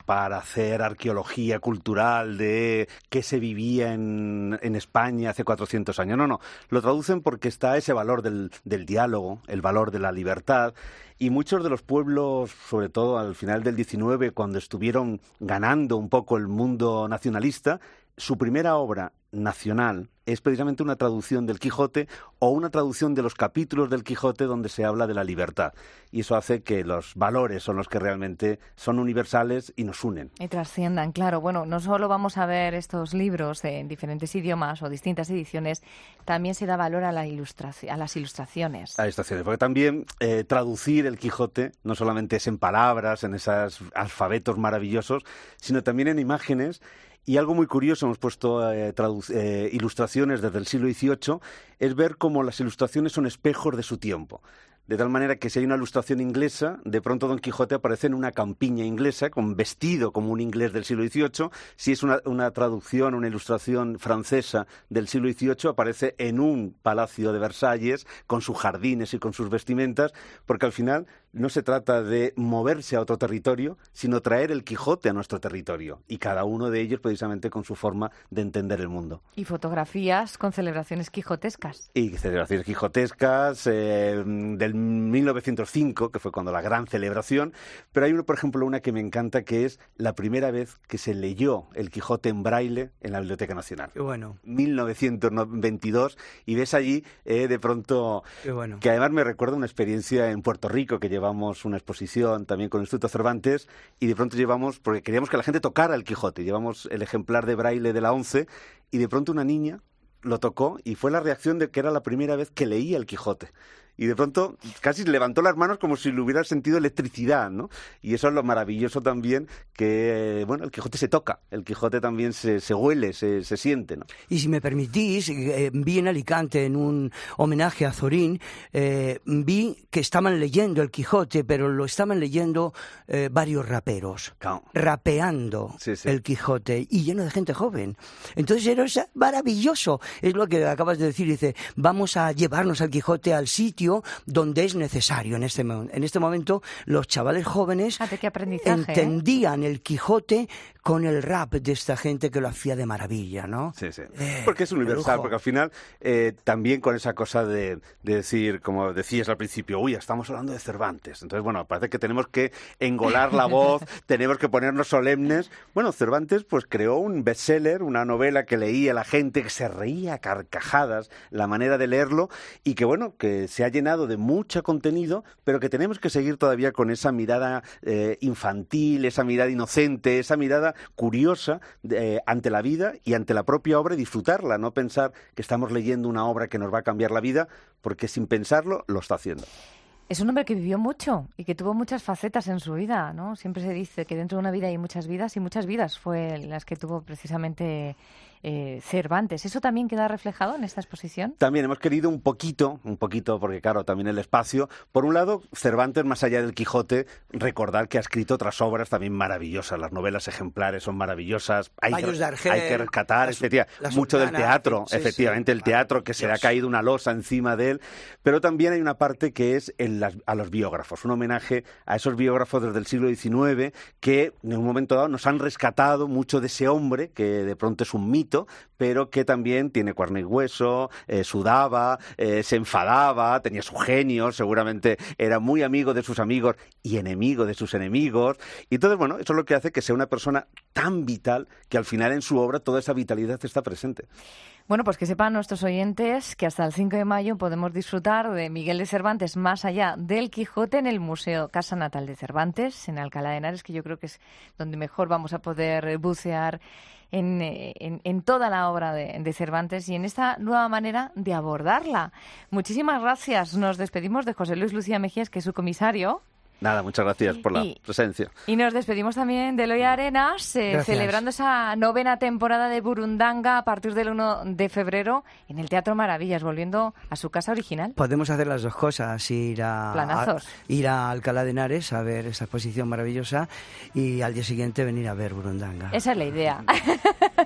para hacer arqueología cultural de qué se vivía en, en España hace cuatrocientos años. No, no, lo traducen porque está ese valor del, del diálogo, el valor de la libertad. Y muchos de los pueblos, sobre todo al final del diecinueve, cuando estuvieron ganando un poco el mundo nacionalista, su primera obra nacional es precisamente una traducción del Quijote o una traducción de los capítulos del Quijote donde se habla de la libertad. Y eso hace que los valores son los que realmente son universales y nos unen. Y trasciendan, claro. Bueno, no solo vamos a ver estos libros en diferentes idiomas o distintas ediciones, también se da valor a, la ilustración, a las ilustraciones. A ilustraciones, porque también eh, traducir el Quijote no solamente es en palabras, en esos alfabetos maravillosos, sino también en imágenes. Y algo muy curioso, hemos puesto eh, eh, ilustraciones desde el siglo dieciocho, es ver cómo las ilustraciones son espejos de su tiempo. De tal manera que si hay una ilustración inglesa, de pronto Don Quijote aparece en una campiña inglesa, con vestido como un inglés del siglo dieciocho. Si es una, una traducción, una ilustración francesa del siglo dieciocho, aparece en un palacio de Versalles, con sus jardines y con sus vestimentas, porque al final no se trata de moverse a otro territorio, sino traer el Quijote a nuestro territorio, y cada uno de ellos precisamente con su forma de entender el mundo. Y fotografías con celebraciones quijotescas. Y celebraciones quijotescas eh, del mil novecientos cinco, que fue cuando la gran celebración, pero hay, uno, por ejemplo, una que me encanta, que es la primera vez que se leyó el Quijote en braille en la Biblioteca Nacional. Qué bueno. mil novecientos veintidós, y ves allí eh, de pronto, Qué bueno. que además me recuerda una experiencia en Puerto Rico, que llevamos una exposición también con el Instituto Cervantes, y de pronto llevamos, porque queríamos que la gente tocara el Quijote, llevamos el ejemplar de braille de la ONCE, y de pronto una niña lo tocó y fue la reacción de que era la primera vez que leía el Quijote. Y de pronto casi levantó las manos como si le hubiera sentido electricidad, ¿no? Y eso es lo maravilloso también, que, bueno, el Quijote se toca, el Quijote también se, se huele, se, se siente, ¿no? Y si me permitís, eh, vi en Alicante, en un homenaje a Zorín, eh, vi que estaban leyendo el Quijote, pero lo estaban leyendo eh, varios raperos, claro. rapeando sí, sí. el Quijote, y lleno de gente joven. Entonces era maravilloso, es lo que acabas de decir, dice, vamos a llevarnos al Quijote al sitio donde es necesario en este, en este momento. Los chavales jóvenes qué aprendizaje, entendían ¿eh? el Quijote con el rap de esta gente que lo hacía de maravilla, ¿no? Sí, sí. Eh, porque es universal, lujo. porque al final eh, también con esa cosa de, de decir, como decías al principio, uy, estamos hablando de Cervantes. Entonces, bueno, parece que tenemos que engolar la voz, tenemos que ponernos solemnes. Bueno, Cervantes pues creó un bestseller, una novela que leía la gente, que se reía a carcajadas, la manera de leerlo, y que bueno, que se ha llenado de mucho contenido, pero que tenemos que seguir todavía con esa mirada eh, infantil, esa mirada inocente, esa mirada curiosa eh, ante la vida y ante la propia obra, y disfrutarla, no pensar que estamos leyendo una obra que nos va a cambiar la vida, porque sin pensarlo lo está haciendo. Es un hombre que vivió mucho y que tuvo muchas facetas en su vida, ¿no? Siempre se dice que dentro de una vida hay muchas vidas, y muchas vidas fue las que tuvo precisamente eh, Cervantes. ¿Eso también queda reflejado en esta exposición? También hemos querido un poquito, un poquito, porque claro, también el espacio. Por un lado, Cervantes, más allá del Quijote, recordar que ha escrito otras obras también maravillosas. Las novelas ejemplares son maravillosas. Hay, que, de Argel, hay que rescatar, la, efectivamente, la mucho sultana, del teatro, sí, efectivamente, sí, el teatro, que se le ha caído una losa encima de él. Pero también hay una parte que es en las, a los biógrafos, un homenaje a esos biógrafos desde el siglo diecinueve que en un momento dado nos han rescatado mucho de ese hombre, que de pronto es un mito, pero que también tiene carne y hueso, eh, sudaba, eh, se enfadaba, tenía su genio, seguramente era muy amigo de sus amigos y enemigo de sus enemigos. Y entonces, bueno, eso es lo que hace que sea una persona tan vital que al final en su obra toda esa vitalidad está presente. Bueno, pues que sepan nuestros oyentes que hasta el cinco de mayo podemos disfrutar de Miguel de Cervantes más allá del Quijote en el Museo Casa Natal de Cervantes, en Alcalá de Henares, que yo creo que es donde mejor vamos a poder bucear en, en, en toda la obra de, de Cervantes y en esta nueva manera de abordarla. Muchísimas gracias. Nos despedimos de José Luis Lucía Mejías, que es su comisario. Nada, muchas gracias por la y, presencia. Y nos despedimos también de Eloy Arenas, eh, celebrando esa novena temporada de Burundanga a partir del uno de febrero en el Teatro Maravillas, volviendo a su casa original. Podemos hacer las dos cosas, ir a, a, ir a Alcalá de Henares a ver esta exposición maravillosa y al día siguiente venir a ver Burundanga. Esa es la idea.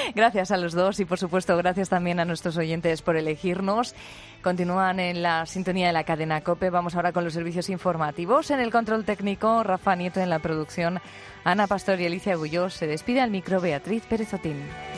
Gracias a los dos y, por supuesto, gracias también a nuestros oyentes por elegirnos. Continúan en la sintonía de la cadena COPE. Vamos ahora con los servicios informativos. En el control técnico, Rafa Nieto; en la producción, Ana Pastor y Alicia Gulló. Se despide al micro Beatriz Pérez Otín.